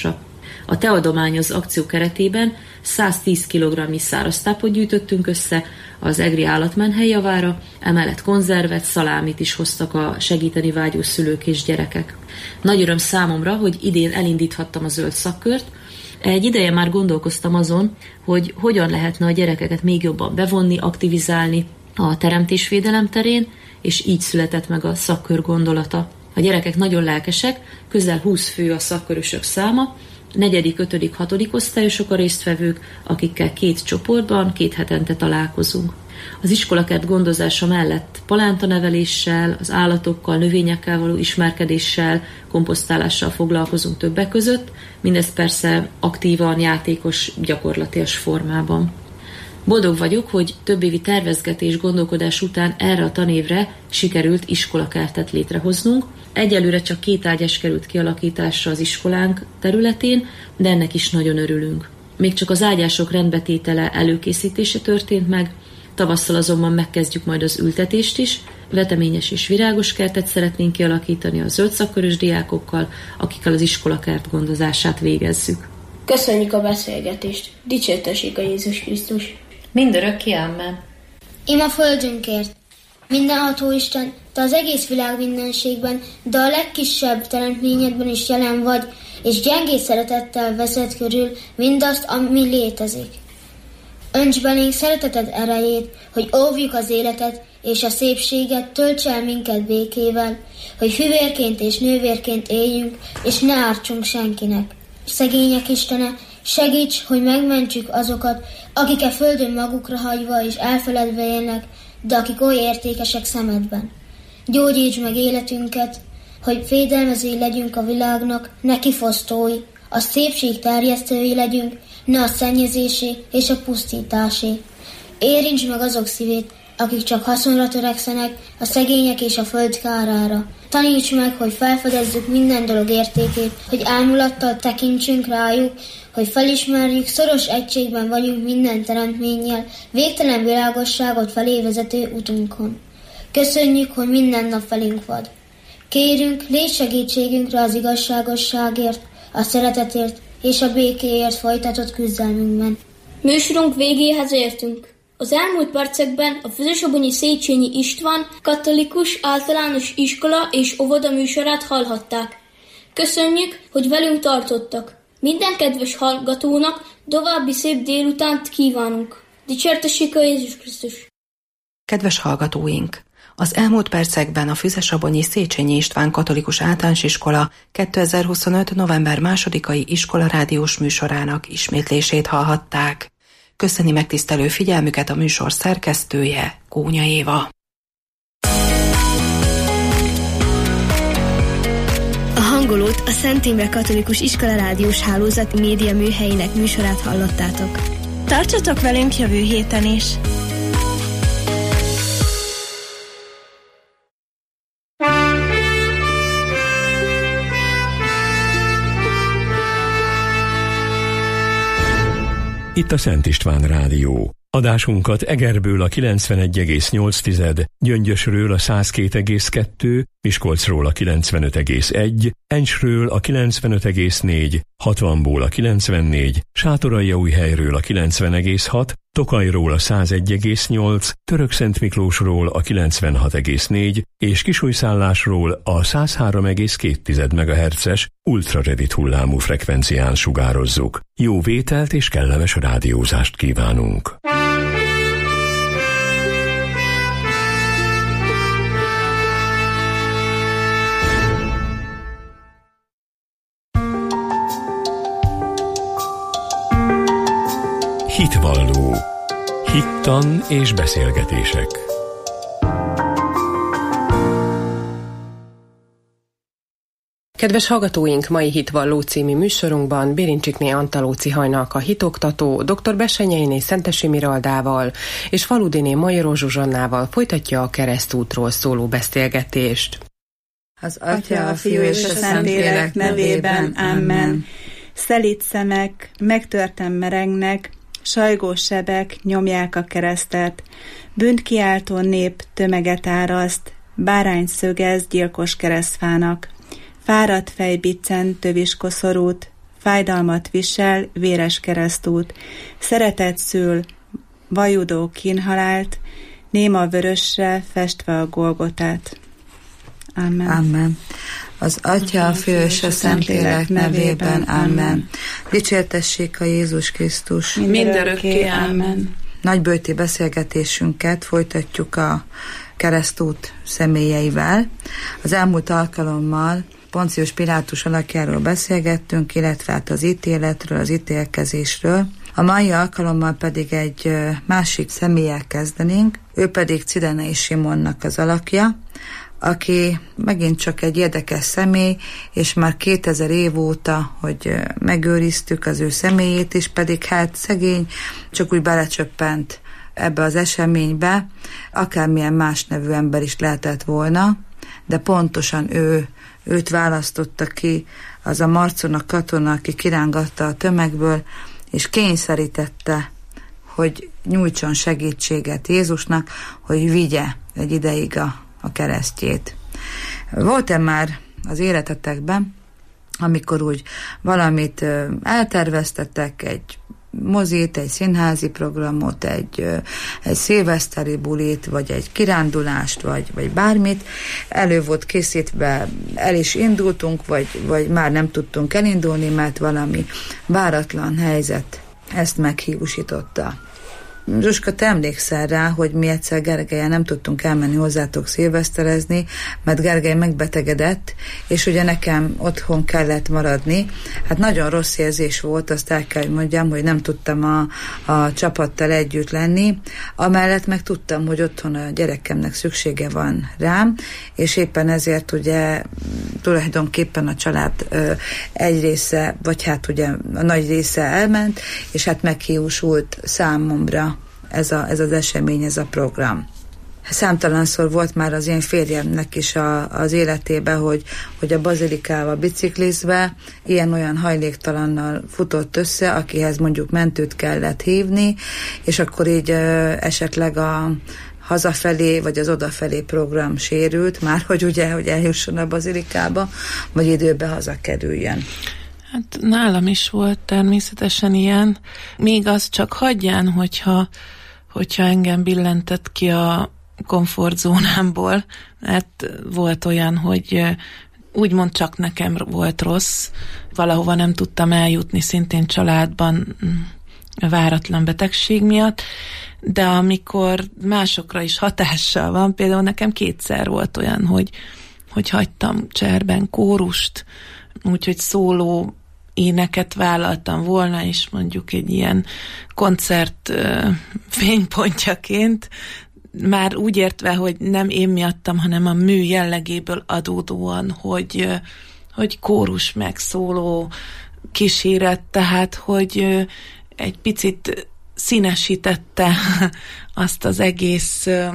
A Te adományoz akció keretében száztíz kilogramnyi száraztápot gyűjtöttünk össze az egri állatmenhely javára, emellett konzervet, szalámit is hoztak a segíteni vágyó szülők és gyerekek. Nagy öröm számomra, hogy idén elindíthattam a zöld szakkört. Egy ideje már gondolkoztam azon, hogy hogyan lehetne a gyerekeket még jobban bevonni, aktivizálni a teremtésvédelem terén, és így született meg a szakkör gondolata. A gyerekek nagyon lelkesek, közel húsz fő a szakkörösök száma, negyedik, ötödik, hatodik osztályosok a résztvevők, akikkel két csoportban, két hetente találkozunk. Az iskolakert gondozása mellett palántaneveléssel, az állatokkal, növényekkel való ismerkedéssel, komposztálással foglalkozunk többek között, mindez persze aktívan, játékos, gyakorlatias formában. Boldog vagyok, hogy több évi tervezgetés, gondolkodás után erre a tanévre sikerült iskolakertet létrehoznunk. Egyelőre csak két ágyas került kialakításra az iskolánk területén, de ennek is nagyon örülünk. Még csak az ágyások rendbetétele, előkészítése történt meg, tavasszal azonban megkezdjük majd az ültetést is, veteményes és virágos kertet szeretnénk kialakítani a zöld szakkörös diákokkal, akikkel az iskolakert gondozását végezzük. Köszönjük a beszélgetést! Dicsértessék a Jézus Krisztus! Mindörökké, amen. Ima földünkért! Mindenható Isten, Te az egész világ mindenségben, de a legkisebb teremtményedben is jelen vagy, és gyengéd szeretettel veszed körül mindazt, ami létezik. Önts belénk szereteted erejét, hogy óvjuk az életet és a szépséget, tölts el minket békével, hogy hüvérként és nővérként éljünk, és ne ártsunk senkinek. Szegények Istene, segíts, hogy megmentsük azokat, akik a földön magukra hagyva és elfeledve élnek, de akik oly értékesek szemedben. Gyógyítsd meg életünket, hogy védelmezői legyünk a világnak, ne kifosztói, a szépség terjesztői legyünk, ne a szennyezésé és a pusztításé. Érintsd meg azok szívét, akik csak haszonra törekszenek, a szegények és a föld kárára. Taníts meg, hogy felfedezzük minden dolog értékét, hogy ámulattal tekintsünk rájuk, hogy felismerjük, szoros egységben vagyunk minden teremtménnyel, végtelen világosságot felé vezető utunkon. Köszönjük, hogy minden nap velünk vagy. Kérünk, légy segítségünkre az igazságosságért, a szeretetért és a békéért folytatott küzdelmünkben. Műsorunk végéhez értünk. Az elmúlt percekben a Füzesabonyi Széchenyi István katolikus általános iskola és óvoda műsorát hallhatták. Köszönjük, hogy velünk tartottak. Minden kedves hallgatónak további szép délutánt kívánunk. Dicsértessék a Jézus Krisztus! Kedves hallgatóink! Az elmúlt percekben a Füzesabonyi Széchenyi István katolikus általános iskola kétezer-huszonöt. november másodikai iskolarádiós műsorának ismétlését hallhatták. Köszöni megtisztelő figyelmüket a műsor szerkesztője, Kónya Éva. A hangolót a Szent Imre Katolikus Iskola Rádiós Hálózat média műhelyének műsorát hallottátok. Tartsatok velünk jövő héten is! Itt a Szent István Rádió. Adásunkat Egerből a kilencvenegy egész nyolc, Gyöngyösről a száz két egész kettő, Miskolcról a kilencvenöt egész egy, Encsről a kilencvenöt egész négy, hatvanból a kilencvennégy, Sátoraljaújhelyről a kilencven egész hat, Tokajról a száz egy egész nyolc, Törökszentmiklósról a kilencvenhat egész négy és Kisújszállásról a száz három egész két megahertzes ultrarövid hullámú frekvencián sugározzuk. Jó vételt és kellemes rádiózást kívánunk! Hitvalló. Hittan és beszélgetések. Kedves hallgatóink, mai Hitvalló című műsorunkban Bérincsikné Antalóci Hajnalka hitoktató, dr. Bessenyeiné Szentesi Miraldával és Faludiné Majoró Zsuzsannával folytatja a keresztútról szóló beszélgetést. Az Atya, a Fiú és a Szentlélek nevében, amen. Szelíd szemek, megtörtem merengnek, sajgós sebek nyomják a keresztet, bűnt kiáltó nép tömeget áraszt, bárány szögez gyilkos keresztfának, fáradt fej biccent tövis koszorút, fájdalmat visel, véres keresztút, szeretet szül, vajudó kínhalált, néma vörösre festve a Golgotát. Amen. Amen. Az Atya, a Fia és a Szentlélek nevében. Amen. Dicsértessék a Jézus Krisztus. Mindörökké. Amen. Nagybőti beszélgetésünket folytatjuk a keresztút személyeivel. Az elmúlt alkalommal Poncius Pilátus alakjáról beszélgettünk, illetve hát az ítéletről, az ítélkezésről. A mai alkalommal pedig egy másik személlyel kezdenénk, ő pedig Cirenei Simonnak az alakja, aki megint csak egy érdekes személy, és már kétezer év óta, hogy megőriztük az ő személyét is, pedig hát szegény csak úgy belecsöppent ebbe az eseménybe, akármilyen más nevű ember is lehetett volna, de pontosan ő, őt választotta ki az a Marcona katona, aki kirángatta a tömegből, és kényszerítette, hogy nyújtson segítséget Jézusnak, hogy vigye egy ideig a, a keresztjét. Volt-e már az életetekben, amikor úgy valamit elterveztetek, egy mozit, egy színházi programot, egy, egy szilveszteri bulit, vagy egy kirándulást, vagy, vagy bármit, elő volt készítve, el is indultunk, vagy, vagy már nem tudtunk elindulni, mert valami váratlan helyzet ezt meghiúsította. Zsuska, te emlékszel rá, hogy mi egyszer Gergelyen nem tudtunk elmenni hozzátok szilveszterezni, mert Gergely megbetegedett, és ugye nekem otthon kellett maradni. Hát nagyon rossz érzés volt, azt el kell, hogy mondjam, hogy nem tudtam a, a csapattal együtt lenni. Amellett meg tudtam, hogy otthon a gyerekemnek szüksége van rám, és éppen ezért ugye tulajdonképpen a család ö, egy része, vagy hát ugye a nagy része elment, és hát meghiúsult számomra ez, a, ez az esemény, ez a program. Számtalanszor volt már az én férjemnek is a, az életében, hogy, hogy a bazilikával biciklizve ilyen-olyan hajléktalannal futott össze, akihez mondjuk mentőt kellett hívni, és akkor így ö, esetleg a hazafelé, vagy az odafelé program sérült, már hogy ugye, hogy eljusson a bazilikába, vagy időbe hazakerüljön. Hát nálam is volt természetesen ilyen. Még az csak hagyján, hogyha, hogyha engem billentett ki a komfortzónámból, mert volt olyan, hogy úgymond csak nekem volt rossz, valahova nem tudtam eljutni, szintén családban váratlan betegség miatt, de amikor másokra is hatással van, például nekem kétszer volt olyan, hogy, hogy hagytam cserben kórust, úgyhogy szóló éneket vállaltam volna, és mondjuk egy ilyen koncert uh, fénypontjaként, már úgy értve, hogy nem én miattam, hanem a mű jellegéből adódóan, hogy, uh, hogy kórus meg szóló kíséret, tehát hogy uh, egy picit színesítette azt az egész uh,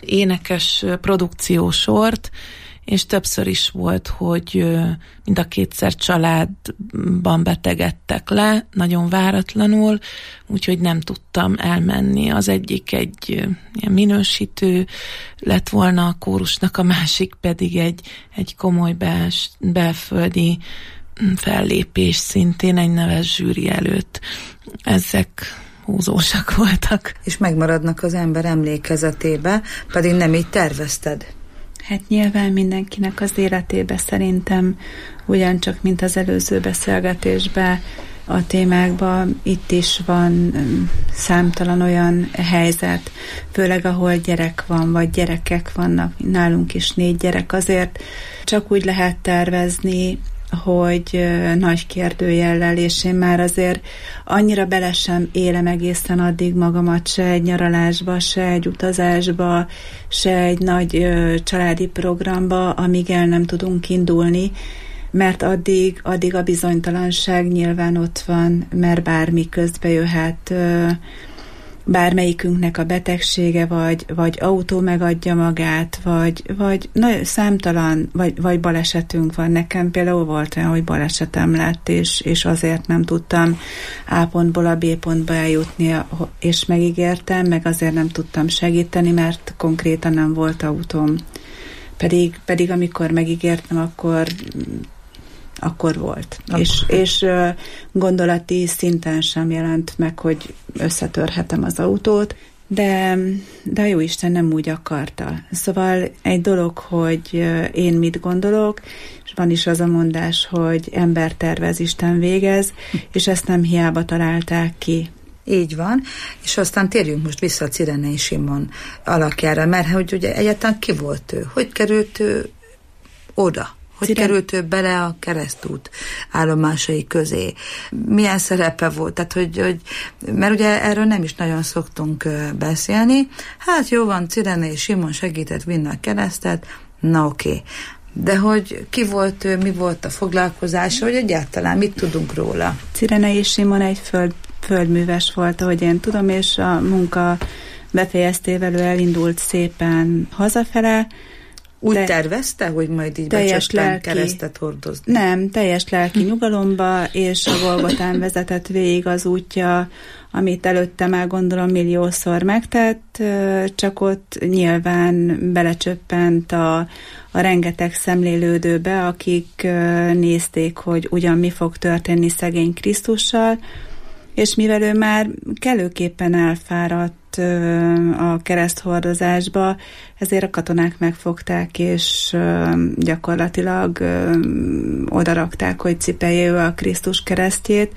énekes uh, produkciósort, és többször is volt, hogy mind a kétszer családban betegedtek le, nagyon váratlanul, úgyhogy nem tudtam elmenni. Az egyik egy ilyen minősítő lett volna a kórusnak, a másik pedig egy, egy komoly bels, belföldi fellépés, szintén egy neves zsűri előtt. Ezek húzósak voltak. És megmaradnak az ember emlékezetébe, pedig nem így tervezted. Hát nyilván mindenkinek az életébe szerintem ugyancsak, mint az előző beszélgetésben, a témákban itt is van számtalan olyan helyzet, főleg ahol gyerek van, vagy gyerekek vannak, nálunk is négy gyerek, azért csak úgy lehet tervezni, hogy nagy kérdőjellel, és én már azért annyira bele sem élem egészen addig magamat se egy nyaralásba, se egy utazásba, se egy nagy ö, családi programba, amíg el nem tudunk indulni, mert addig, addig a bizonytalanság nyilván ott van, mert bármi közbe jöhet, ö, bármelyikünknek a betegsége, vagy, vagy autó megadja magát, vagy, vagy nagyon számtalan, vagy, vagy balesetünk van. Nekem például volt olyan, hogy balesetem lett, és, és azért nem tudtam A pontból a B pontba eljutni, és megígértem, meg azért nem tudtam segíteni, mert konkrétan nem volt autóm. Pedig, pedig amikor megígértem, akkor akkor volt. Akkor. És, és uh, gondolati szinten sem jelent meg, hogy összetörhetem az autót, de, de a Jóisten nem úgy akarta. Szóval egy dolog, hogy én mit gondolok, és van is az a mondás, hogy ember tervez, Isten végez, és ezt nem hiába találták ki. Így van, és aztán térjünk most vissza a Cirenei Simon alakjára, mert hogy ugye egyáltalán ki volt ő? Hogy került ő oda? Hogy Ciren... került ő bele a keresztút állomásai közé? Milyen szerepe volt? Tehát, hogy, hogy, mert ugye erről nem is nagyon szoktunk beszélni. Hát jó van, Cirenei Simon segített vinni a keresztet, na oké. Okay. De hogy ki volt ő, mi volt a foglalkozása, hogy egyáltalán mit tudunk róla? Cirenei Simon egy föld, földműves volt, ahogy én tudom, és a munka befejeztével ő elindult szépen hazafele. Úgy tervezte, hogy majd így becsesben keresztet hordozni? Nem, teljes lelki nyugalomba, és a Golgotán vezetett végig az útja, amit előtte már gondolom milliószor megtett, csak ott nyilván belecsöppent a, a rengeteg szemlélődőbe, akik nézték, hogy ugyan mi fog történni szegény Krisztussal, és mivel ő már kellőképpen elfáradt a kereszthordozásba, ezért a katonák megfogták, és gyakorlatilag odarakták, hogy cipelje ő a Krisztus keresztjét,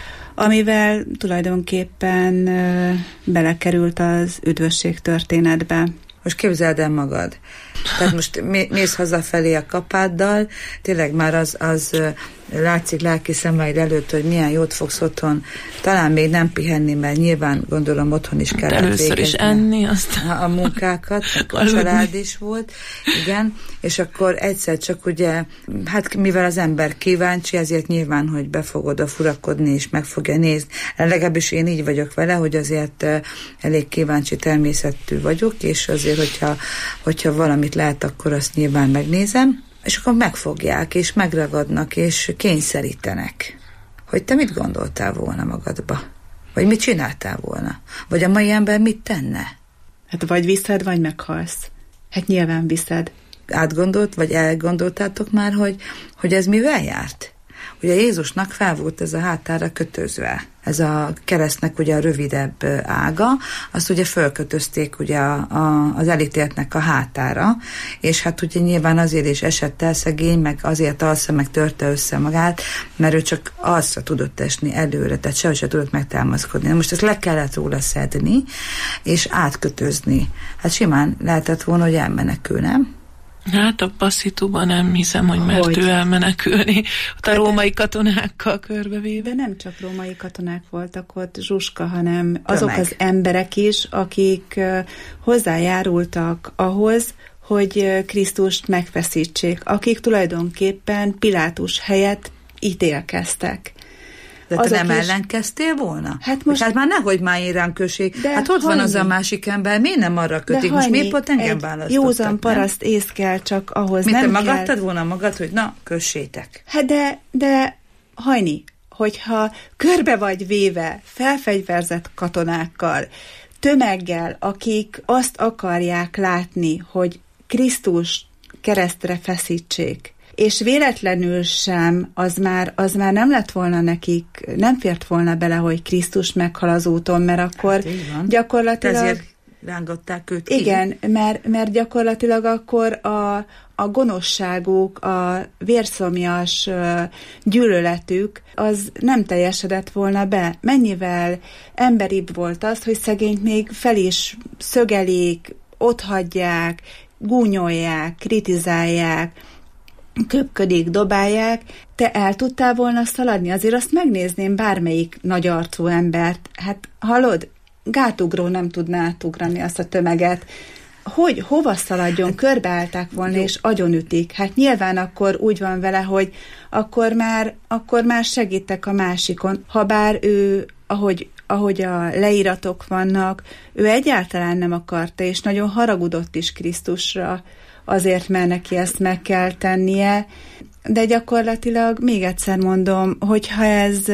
amivel tulajdonképpen belekerült az üdvösség történetbe. Most képzeld el magad. Tehát most mész hazafelé a kapáddal, tényleg már az, az látszik lelki szemeid előtt, hogy milyen jót fogsz otthon, talán még nem pihenni, mert nyilván gondolom otthon is kellett végezni. Először is enni, aztán a munkákat, a család is volt, igen, és akkor egyszer csak ugye, hát mivel az ember kíváncsi, ezért nyilván, hogy be fog oda furakodni, és meg fogja nézni. Legalábbis én így vagyok vele, hogy azért elég kíváncsi természetű vagyok, és azért, hogyha, hogyha valamit lehet, akkor azt nyilván megnézem, és akkor megfogják, és megragadnak, és kényszerítenek. Hogy te mit gondoltál volna magadba? Vagy mit csináltál volna? Vagy a mai ember mit tenne? Hát vagy viszed, vagy meghalsz. Hát nyilván viszed. Átgondolt, vagy elgondoltátok már, hogy, hogy ez mivel járt? Ugye Jézusnak fel volt ez a hátára kötözve. Ez a keresztnek ugye a rövidebb ága, azt ugye fölkötözték ugye a, a, az elítéltnek a hátára, és hát ugye nyilván azért is esett el szegény, meg azért alsza, meg törte össze magát, mert ő csak alszra tudott esni előre, tehát sehogy se tudott megtámaszkodni. Most ezt le kellett róla szedni, és átkötözni. Hát simán lehetett volna, hogy elmenekül, nem? Hát a passzitúban nem hiszem, hogy mert hogy? ő elmenekülni ott a római katonákkal körbevéve. De nem csak római katonák voltak ott, Zsuska, hanem azok Tömeg. Az emberek is, akik hozzájárultak ahhoz, hogy Krisztust megfeszítsék, akik tulajdonképpen Pilátus helyett ítélkeztek. De te nem is... ellenkeztél volna? Hát most... Hát már nehogy már én rám kössék. De hát ott van az a másik ember, miért nem arra kötik? Most miért pont engem választottak? Józan paraszt ész kell, csak ahhoz Mint nem te kell... magadtad volna magad, hogy na, kössétek. Hát de, de Hajni, hogyha körbe vagy véve felfegyverzett katonákkal, tömeggel, akik azt akarják látni, hogy Krisztus keresztre feszítsék, és véletlenül sem, az már, az már nem lett volna nekik, nem fért volna bele, hogy Krisztus meghal az úton, mert akkor hát gyakorlatilag... Ezért rángatták őt ki. Igen, mert, mert gyakorlatilag akkor a, a gonoszságuk, a vérszomjas gyűlöletük, az nem teljesedett volna be. Mennyivel emberibb volt az, hogy szegényt még fel is szögelik, otthagyják, gúnyolják, kritizálják, köpködik, dobálják, te el tudtál volna szaladni? Azért azt megnézném bármelyik nagy arcú embert. Hát hallod, gátugró nem tudná átugrani azt a tömeget. Hogy, hova szaladjon? Körbeállták volna, és agyonütik. Hát nyilván akkor úgy van vele, hogy akkor már, akkor már segítek a másikon. Habár ő, ahogy, ahogy a leíratok vannak, ő egyáltalán nem akarta, és nagyon haragudott is Krisztusra, azért, mert neki ezt meg kell tennie, de gyakorlatilag még egyszer mondom, hogyha ez,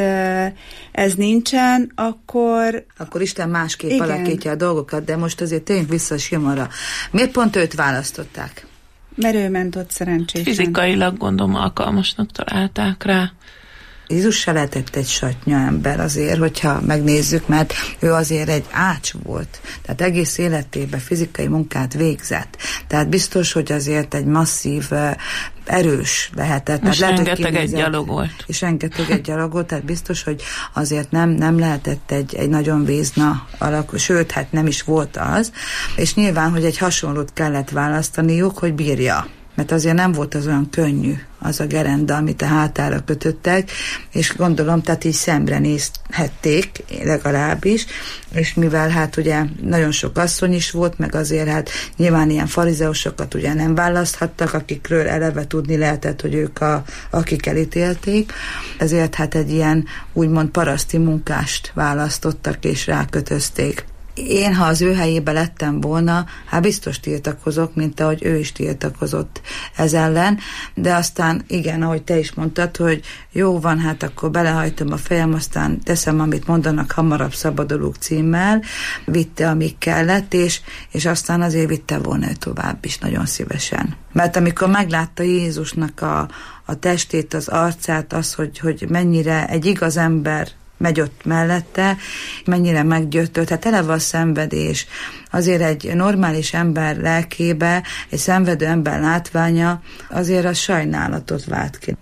ez nincsen, akkor... Akkor Isten másképp igen. alakítja a dolgokat, de most azért tényleg vissza Simonra. Miért pont őt választották? Mert ő ment ott szerencsésen. Fizikailag gondolom alkalmasnak találták rá. Jézus se lehetett egy satnya ember azért, hogyha megnézzük, mert ő azért egy ács volt. Tehát egész életében fizikai munkát végzett. Tehát biztos, hogy azért egy masszív, erős lehetett. És lehet, rengeteget gyalogolt. És rengeteget gyalogolt, tehát biztos, hogy azért nem, nem lehetett egy, egy nagyon vézna alakú, sőt, hát nem is volt az. És nyilván, hogy egy hasonlót kellett választaniuk, hogy bírja. Mert azért nem volt az olyan könnyű, az a gerenda, amit a hátára kötöttek, és gondolom, tehát így szemre nézhették legalábbis, és mivel hát ugye nagyon sok asszony is volt, meg azért hát nyilván ilyen farizeusokat ugye nem választhattak, akikről eleve tudni lehetett, hogy ők a, akik elítélték, ezért hát egy ilyen úgymond paraszti munkást választottak és rákötözték. Én, ha az ő helyébe lettem volna, hát biztos tiltakozok, mint ahogy ő is tiltakozott ez ellen, de aztán igen, ahogy te is mondtad, hogy jó van, hát akkor belehajtom a fejem, aztán teszem, amit mondanak, hamarabb szabadulunk címmel, vitte, amíg kellett, és, és aztán azért vitte volna ő tovább is nagyon szívesen. Mert amikor meglátta Jézusnak a, a testét, az arcát, az, hogy, hogy mennyire egy igaz ember megy ott mellette, mennyire meggyötört, hát eleve a szenvedés. Azért egy normális ember lelkébe, egy szenvedő ember látványa azért a sajnálatot vált ki.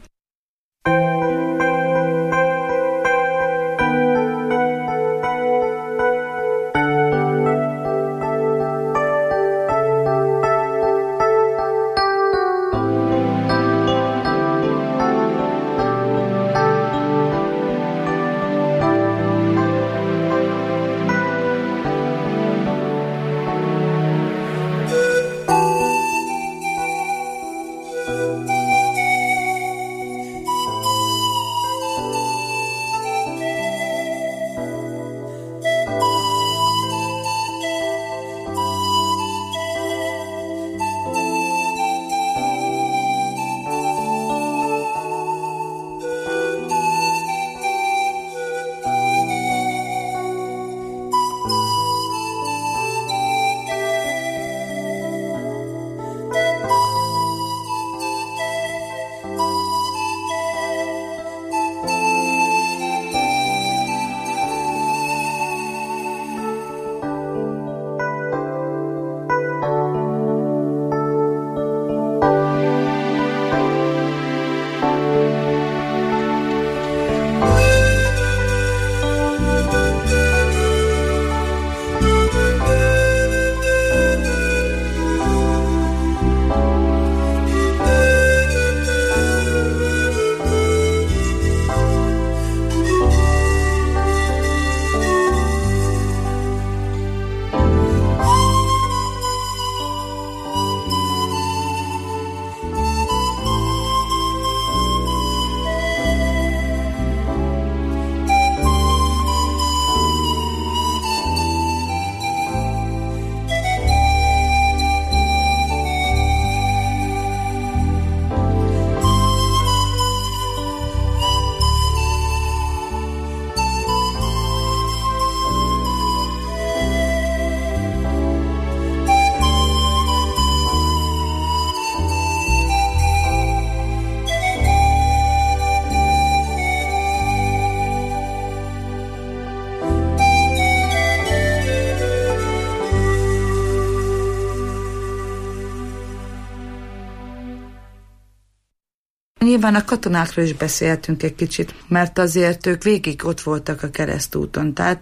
Nyilván a katonákról is beszéltünk egy kicsit, mert azért ők végig ott voltak a keresztúton, tehát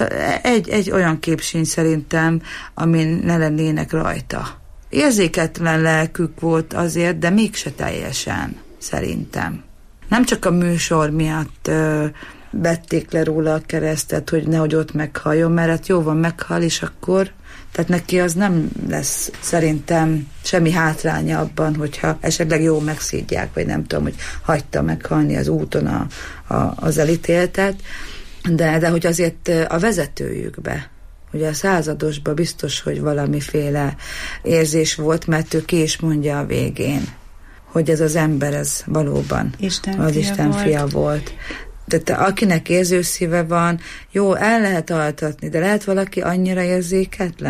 egy, egy olyan képsíny szerintem, amin ne lennének rajta. Érzéketlen lelkük volt azért, de mégse teljesen, szerintem. Nem csak a műsor miatt ö, vették le róla a keresztet, hogy nehogy ott meghalljon, mert hát jó van, meghal, és akkor tehát neki az nem lesz szerintem semmi hátránya abban, hogyha esetleg jó megszídják, vagy nem tudom, hogy hagyta meghalni az úton a, a, az elítéltet, de, de hogy azért a vezetőjükbe, ugye a századosban biztos, hogy valamiféle érzés volt, mert ő ki is mondja a végén, hogy ez az ember, ez valóban Isten az fia Isten volt. fia volt. Tehát akinek érző szíve van, jó, el lehet altatni, de lehet valaki annyira érzéketlen?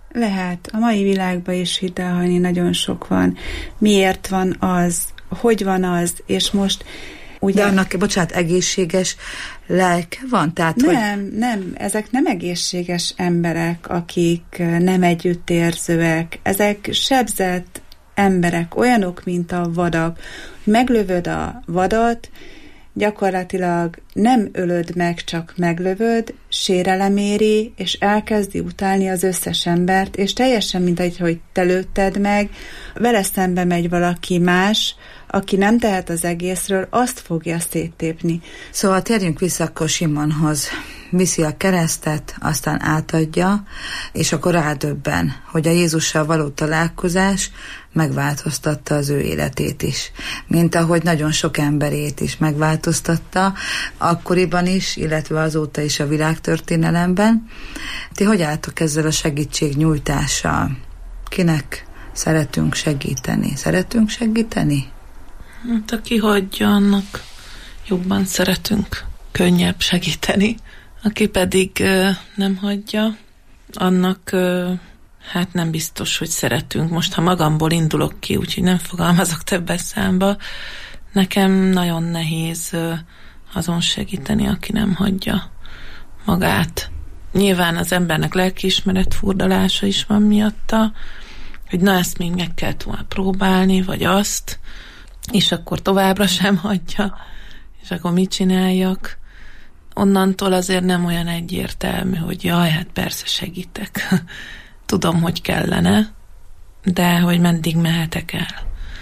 Lehet. A mai világban is hidd elhagyni nagyon sok van. Miért van az? Hogy van az? És most ugye... De annak, bocsánat, egészséges lelke van? Tehát, nem, hogy... nem. Ezek nem egészséges emberek, akik nem együttérzőek. Ezek sebzett emberek, olyanok, mint a vadak. Meglövöd a vadat, gyakorlatilag nem ölöd meg, csak meglövöd, sérelem éri, és elkezdi utálni az összes embert, és teljesen mindegy, hogy te lőtted meg, vele szembe megy valaki más, aki nem tehet az egészről, azt fogja széttépni. Szóval térjünk vissza akkor Simonhoz. Viszi a keresztet, aztán átadja, és akkor rádöbben, hogy a Jézussal való találkozás megváltoztatta az ő életét is. Mint ahogy nagyon sok emberét is megváltoztatta, akkoriban is, illetve azóta is a világtörténelemben. Ti hogy álltok ezzel a segítségnyújtással? Kinek szeretünk segíteni? Szeretünk segíteni? Hát aki hagyja, annak jobban szeretünk könnyebb segíteni. Aki pedig ö, nem hagyja, annak ö, hát nem biztos, hogy szeretünk. Most, ha magamból indulok ki, úgyhogy nem fogalmazok többes számba, nekem nagyon nehéz ö, azon segíteni, aki nem hagyja magát. Nyilván az embernek lelkiismeret furdalása is van miatta, hogy na, ezt még meg kell tovább próbálni, vagy azt, és akkor továbbra sem hagyja, és akkor mit csináljak? Onnantól azért nem olyan egyértelmű, hogy jaj, hát persze segítek. Tudom, hogy kellene, de hogy meddig mehetek el.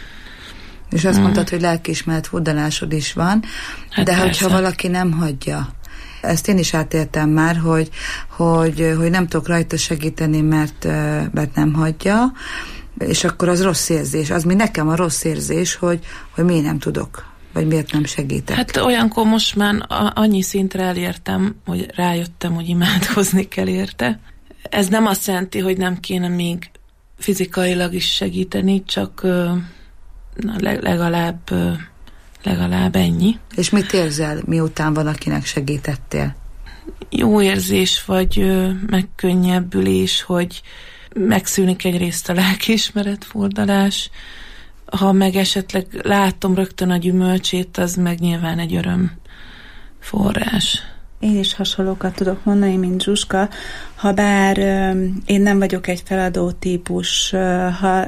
És azt hmm. mondtad, hogy lelkiismeret furdalásod is van, hát de persze. Hogyha valaki nem hagyja, ezt én is átéltem már, hogy, hogy, hogy nem tudok rajta segíteni, mert, mert nem hagyja, és akkor az rossz érzés. Az mi nekem a rossz érzés, hogy, hogy miért nem tudok, vagy miért nem segítek. Hát olyankor most már annyi szintre elértem, hogy rájöttem, hogy imádkozni kell érte. Ez nem azt jelenti, hogy nem kéne még fizikailag is segíteni, csak na, legalább, legalább ennyi. És mit érzel, miután valakinek segítettél? Jó érzés, vagy megkönnyebbülés, hogy megszűnik egyrészt a lelkiismeret furdalás, ha meg esetleg látom rögtön a gyümölcsét, az meg nyilván egy öröm forrás. Én is hasonlókat tudok mondani, mint Zsuska, ha bár euh, én nem vagyok egy feladó típus, euh, ha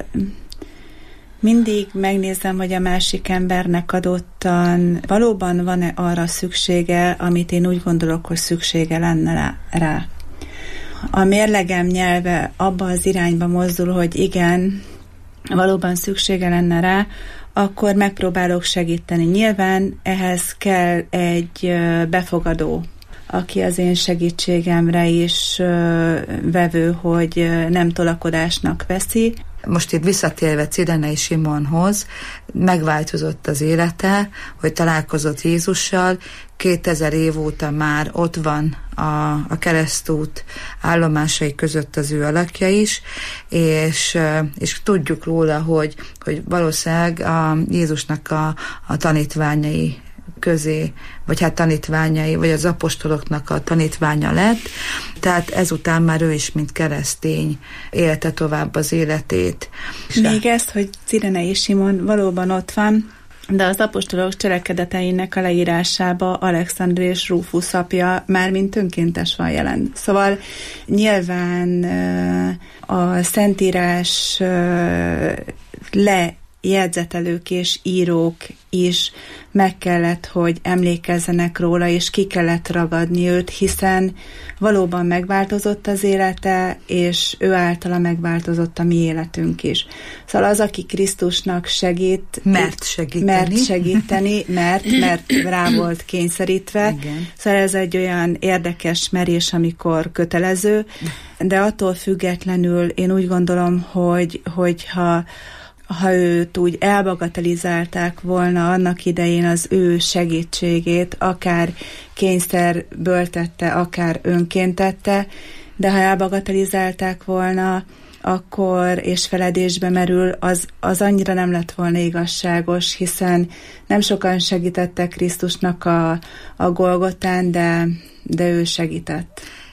mindig megnézem, hogy a másik embernek adottan valóban van-e arra szüksége, amit én úgy gondolok, hogy szüksége lenne rá. A mérlegem nyelve abba az irányba mozdul, hogy igen, valóban szüksége lenne rá, akkor megpróbálok segíteni. Nyilván ehhez kell egy befogadó, aki az én segítségemre is vevő, hogy nem tolakodásnak veszi. Most itt visszatérve Cirenei Simonhoz, megváltozott az élete, hogy találkozott Jézussal, kétezer év óta már ott van a, a keresztút állomásai között az ő alakja is, és, és tudjuk róla, hogy, hogy valószínűleg a Jézusnak a, a tanítványai közé, vagy hát tanítványai, vagy az apostoloknak a tanítványa lett, tehát ezután már ő is, mint keresztény, élte tovább az életét. Még ezt, hogy Cirenei Simon valóban ott van, de az apostolok cselekedeteinek a leírásába Alexandr és Rufus apja már mint önkéntes van jelen. Szóval nyilván a Szentírás le jegyzetelők és írók is meg kellett, hogy emlékezzenek róla, és ki kellett ragadni őt, hiszen valóban megváltozott az élete, és ő általa megváltozott a mi életünk is. Szóval az, aki Krisztusnak segít, mert segíteni, mert, segíteni, mert, mert rá volt kényszerítve. Igen. Szóval ez egy olyan érdekes merés, amikor kötelező, de attól függetlenül én úgy gondolom, hogy, hogyha ha őt úgy elbagatelizálták volna annak idején az ő segítségét, akár kényszerből tette, akár önként tette, de ha elbagatelizálták volna, akkor és feledésbe merül, az, az annyira nem lett volna igazságos, hiszen nem sokan segítettek Krisztusnak a, a Golgotán, de, de ő segített.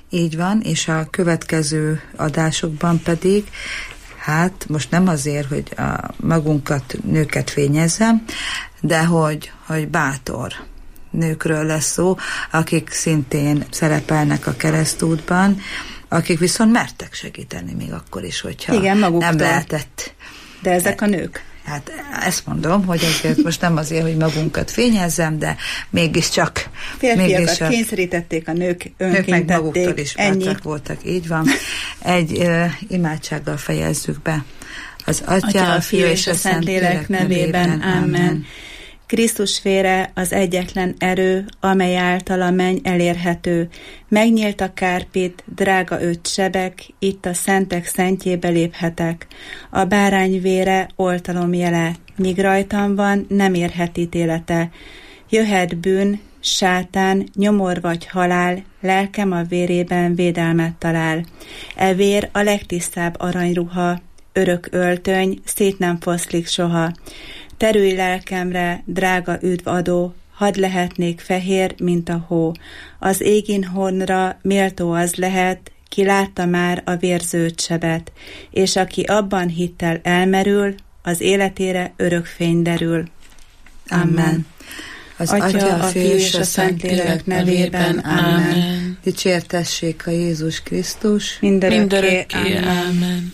Így van, és a következő adásokban pedig, hát most nem azért, hogy a magunkat, nőket fényezzem, de hogy, hogy bátor nőkről lesz szó, akik szintén szerepelnek a keresztútban, akik viszont mertek segíteni még akkor is, hogyha igen, nem lehetett. De ezek a nők? Hát ezt mondom, hogy azért most nem azért, hogy magunkat fényezzem, de mégiscsak... Férfiakat mégiscsak, kényszerítették, a nők önként nők meg tették. maguktól is bátrak voltak, így van. Egy uh, imádsággal fejezzük be. Az Atya, Atya, a Fiú és a Szentlélek nevében. Amen. Krisztus vére az egyetlen erő, amely által a menny elérhető. Megnyílt a kárpit, drága öt sebek, itt a szentek szentjébe léphetek. A bárány vére oltalom jele, míg rajtam van, nem érhet ítélete. Jöhet bűn, sátán, nyomor vagy halál, lelkem a vérében védelmet talál. E vér a legtisztább aranyruha, örök öltöny, szét nem foszlik soha. Terülj lelkemre, drága üdvadó, hadd lehetnék fehér, mint a hó. Az égin honra méltó az lehet, ki látta már a vérzőt sebet, és aki abban hittel elmerül, az életére örök fény derül. Amen. Az Atya, Atya, a Fiú és a Szentlélek nevében. Amen. Dicsértessék a Jézus Krisztus. Mindörökké. Amen.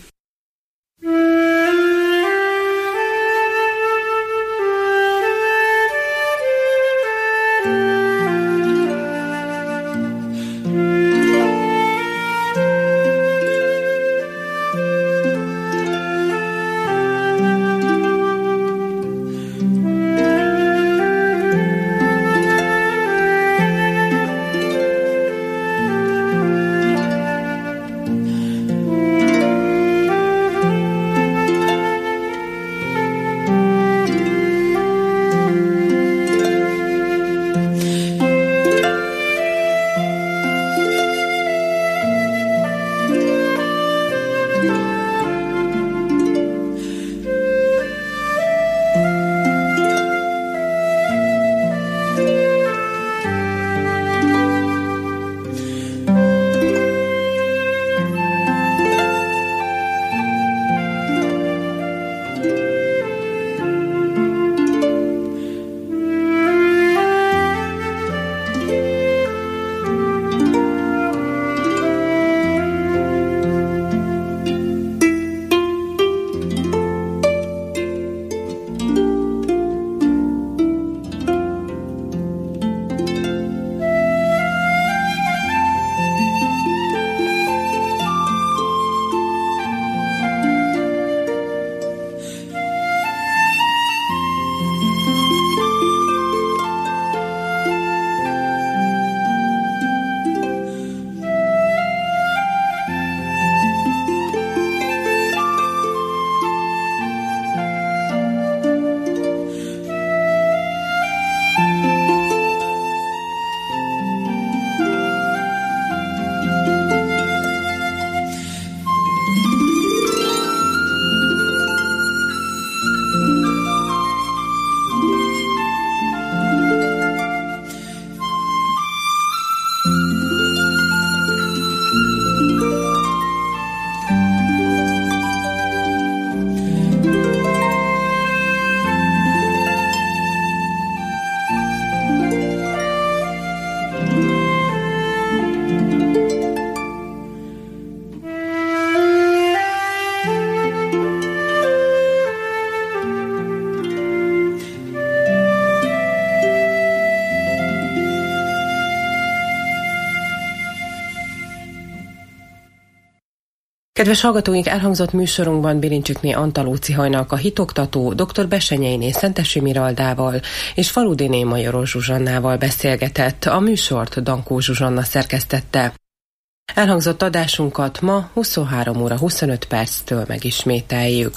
Kedves hallgatóink, elhangzott műsorunkban Bilincsikné Antalóci Hajnalka a hitoktató, dr. Besenyeiné Szentesi Miraldával és Faludiné Majoros Zsuzsannával beszélgetett. A műsort Dankó Zsuzsanna szerkesztette. Elhangzott adásunkat ma huszonhárom óra huszonöt perctől megismételjük.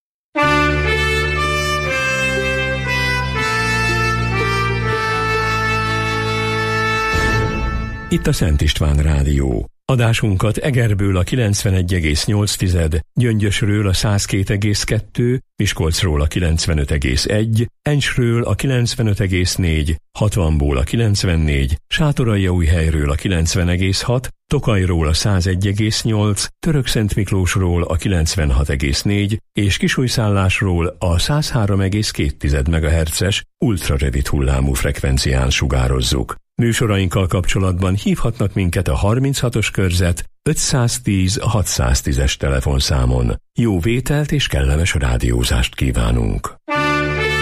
Itt a Szent István Rádió. Adásunkat Egerből a kilencvenegy egész nyolc, Gyöngyösről a száz két egész kettő, Miskolcról a kilencvenöt egész egy, Encsről a kilencvenöt egész négy, hatvanból a kilencvennégy, Sátoraljaújhelyről a kilencven egész hat, Tokajról a százegy egész nyolc, Törökszentmiklósról a kilencvenhat egész négy és Kisújszállásról a száz három egész két megahertzes ultrarövid hullámú frekvencián sugározzuk. Műsorainkkal kapcsolatban hívhatnak minket a harminchatos körzet ötszáztíz hatszáztízes telefonszámon. Jó vételt és kellemes rádiózást kívánunk!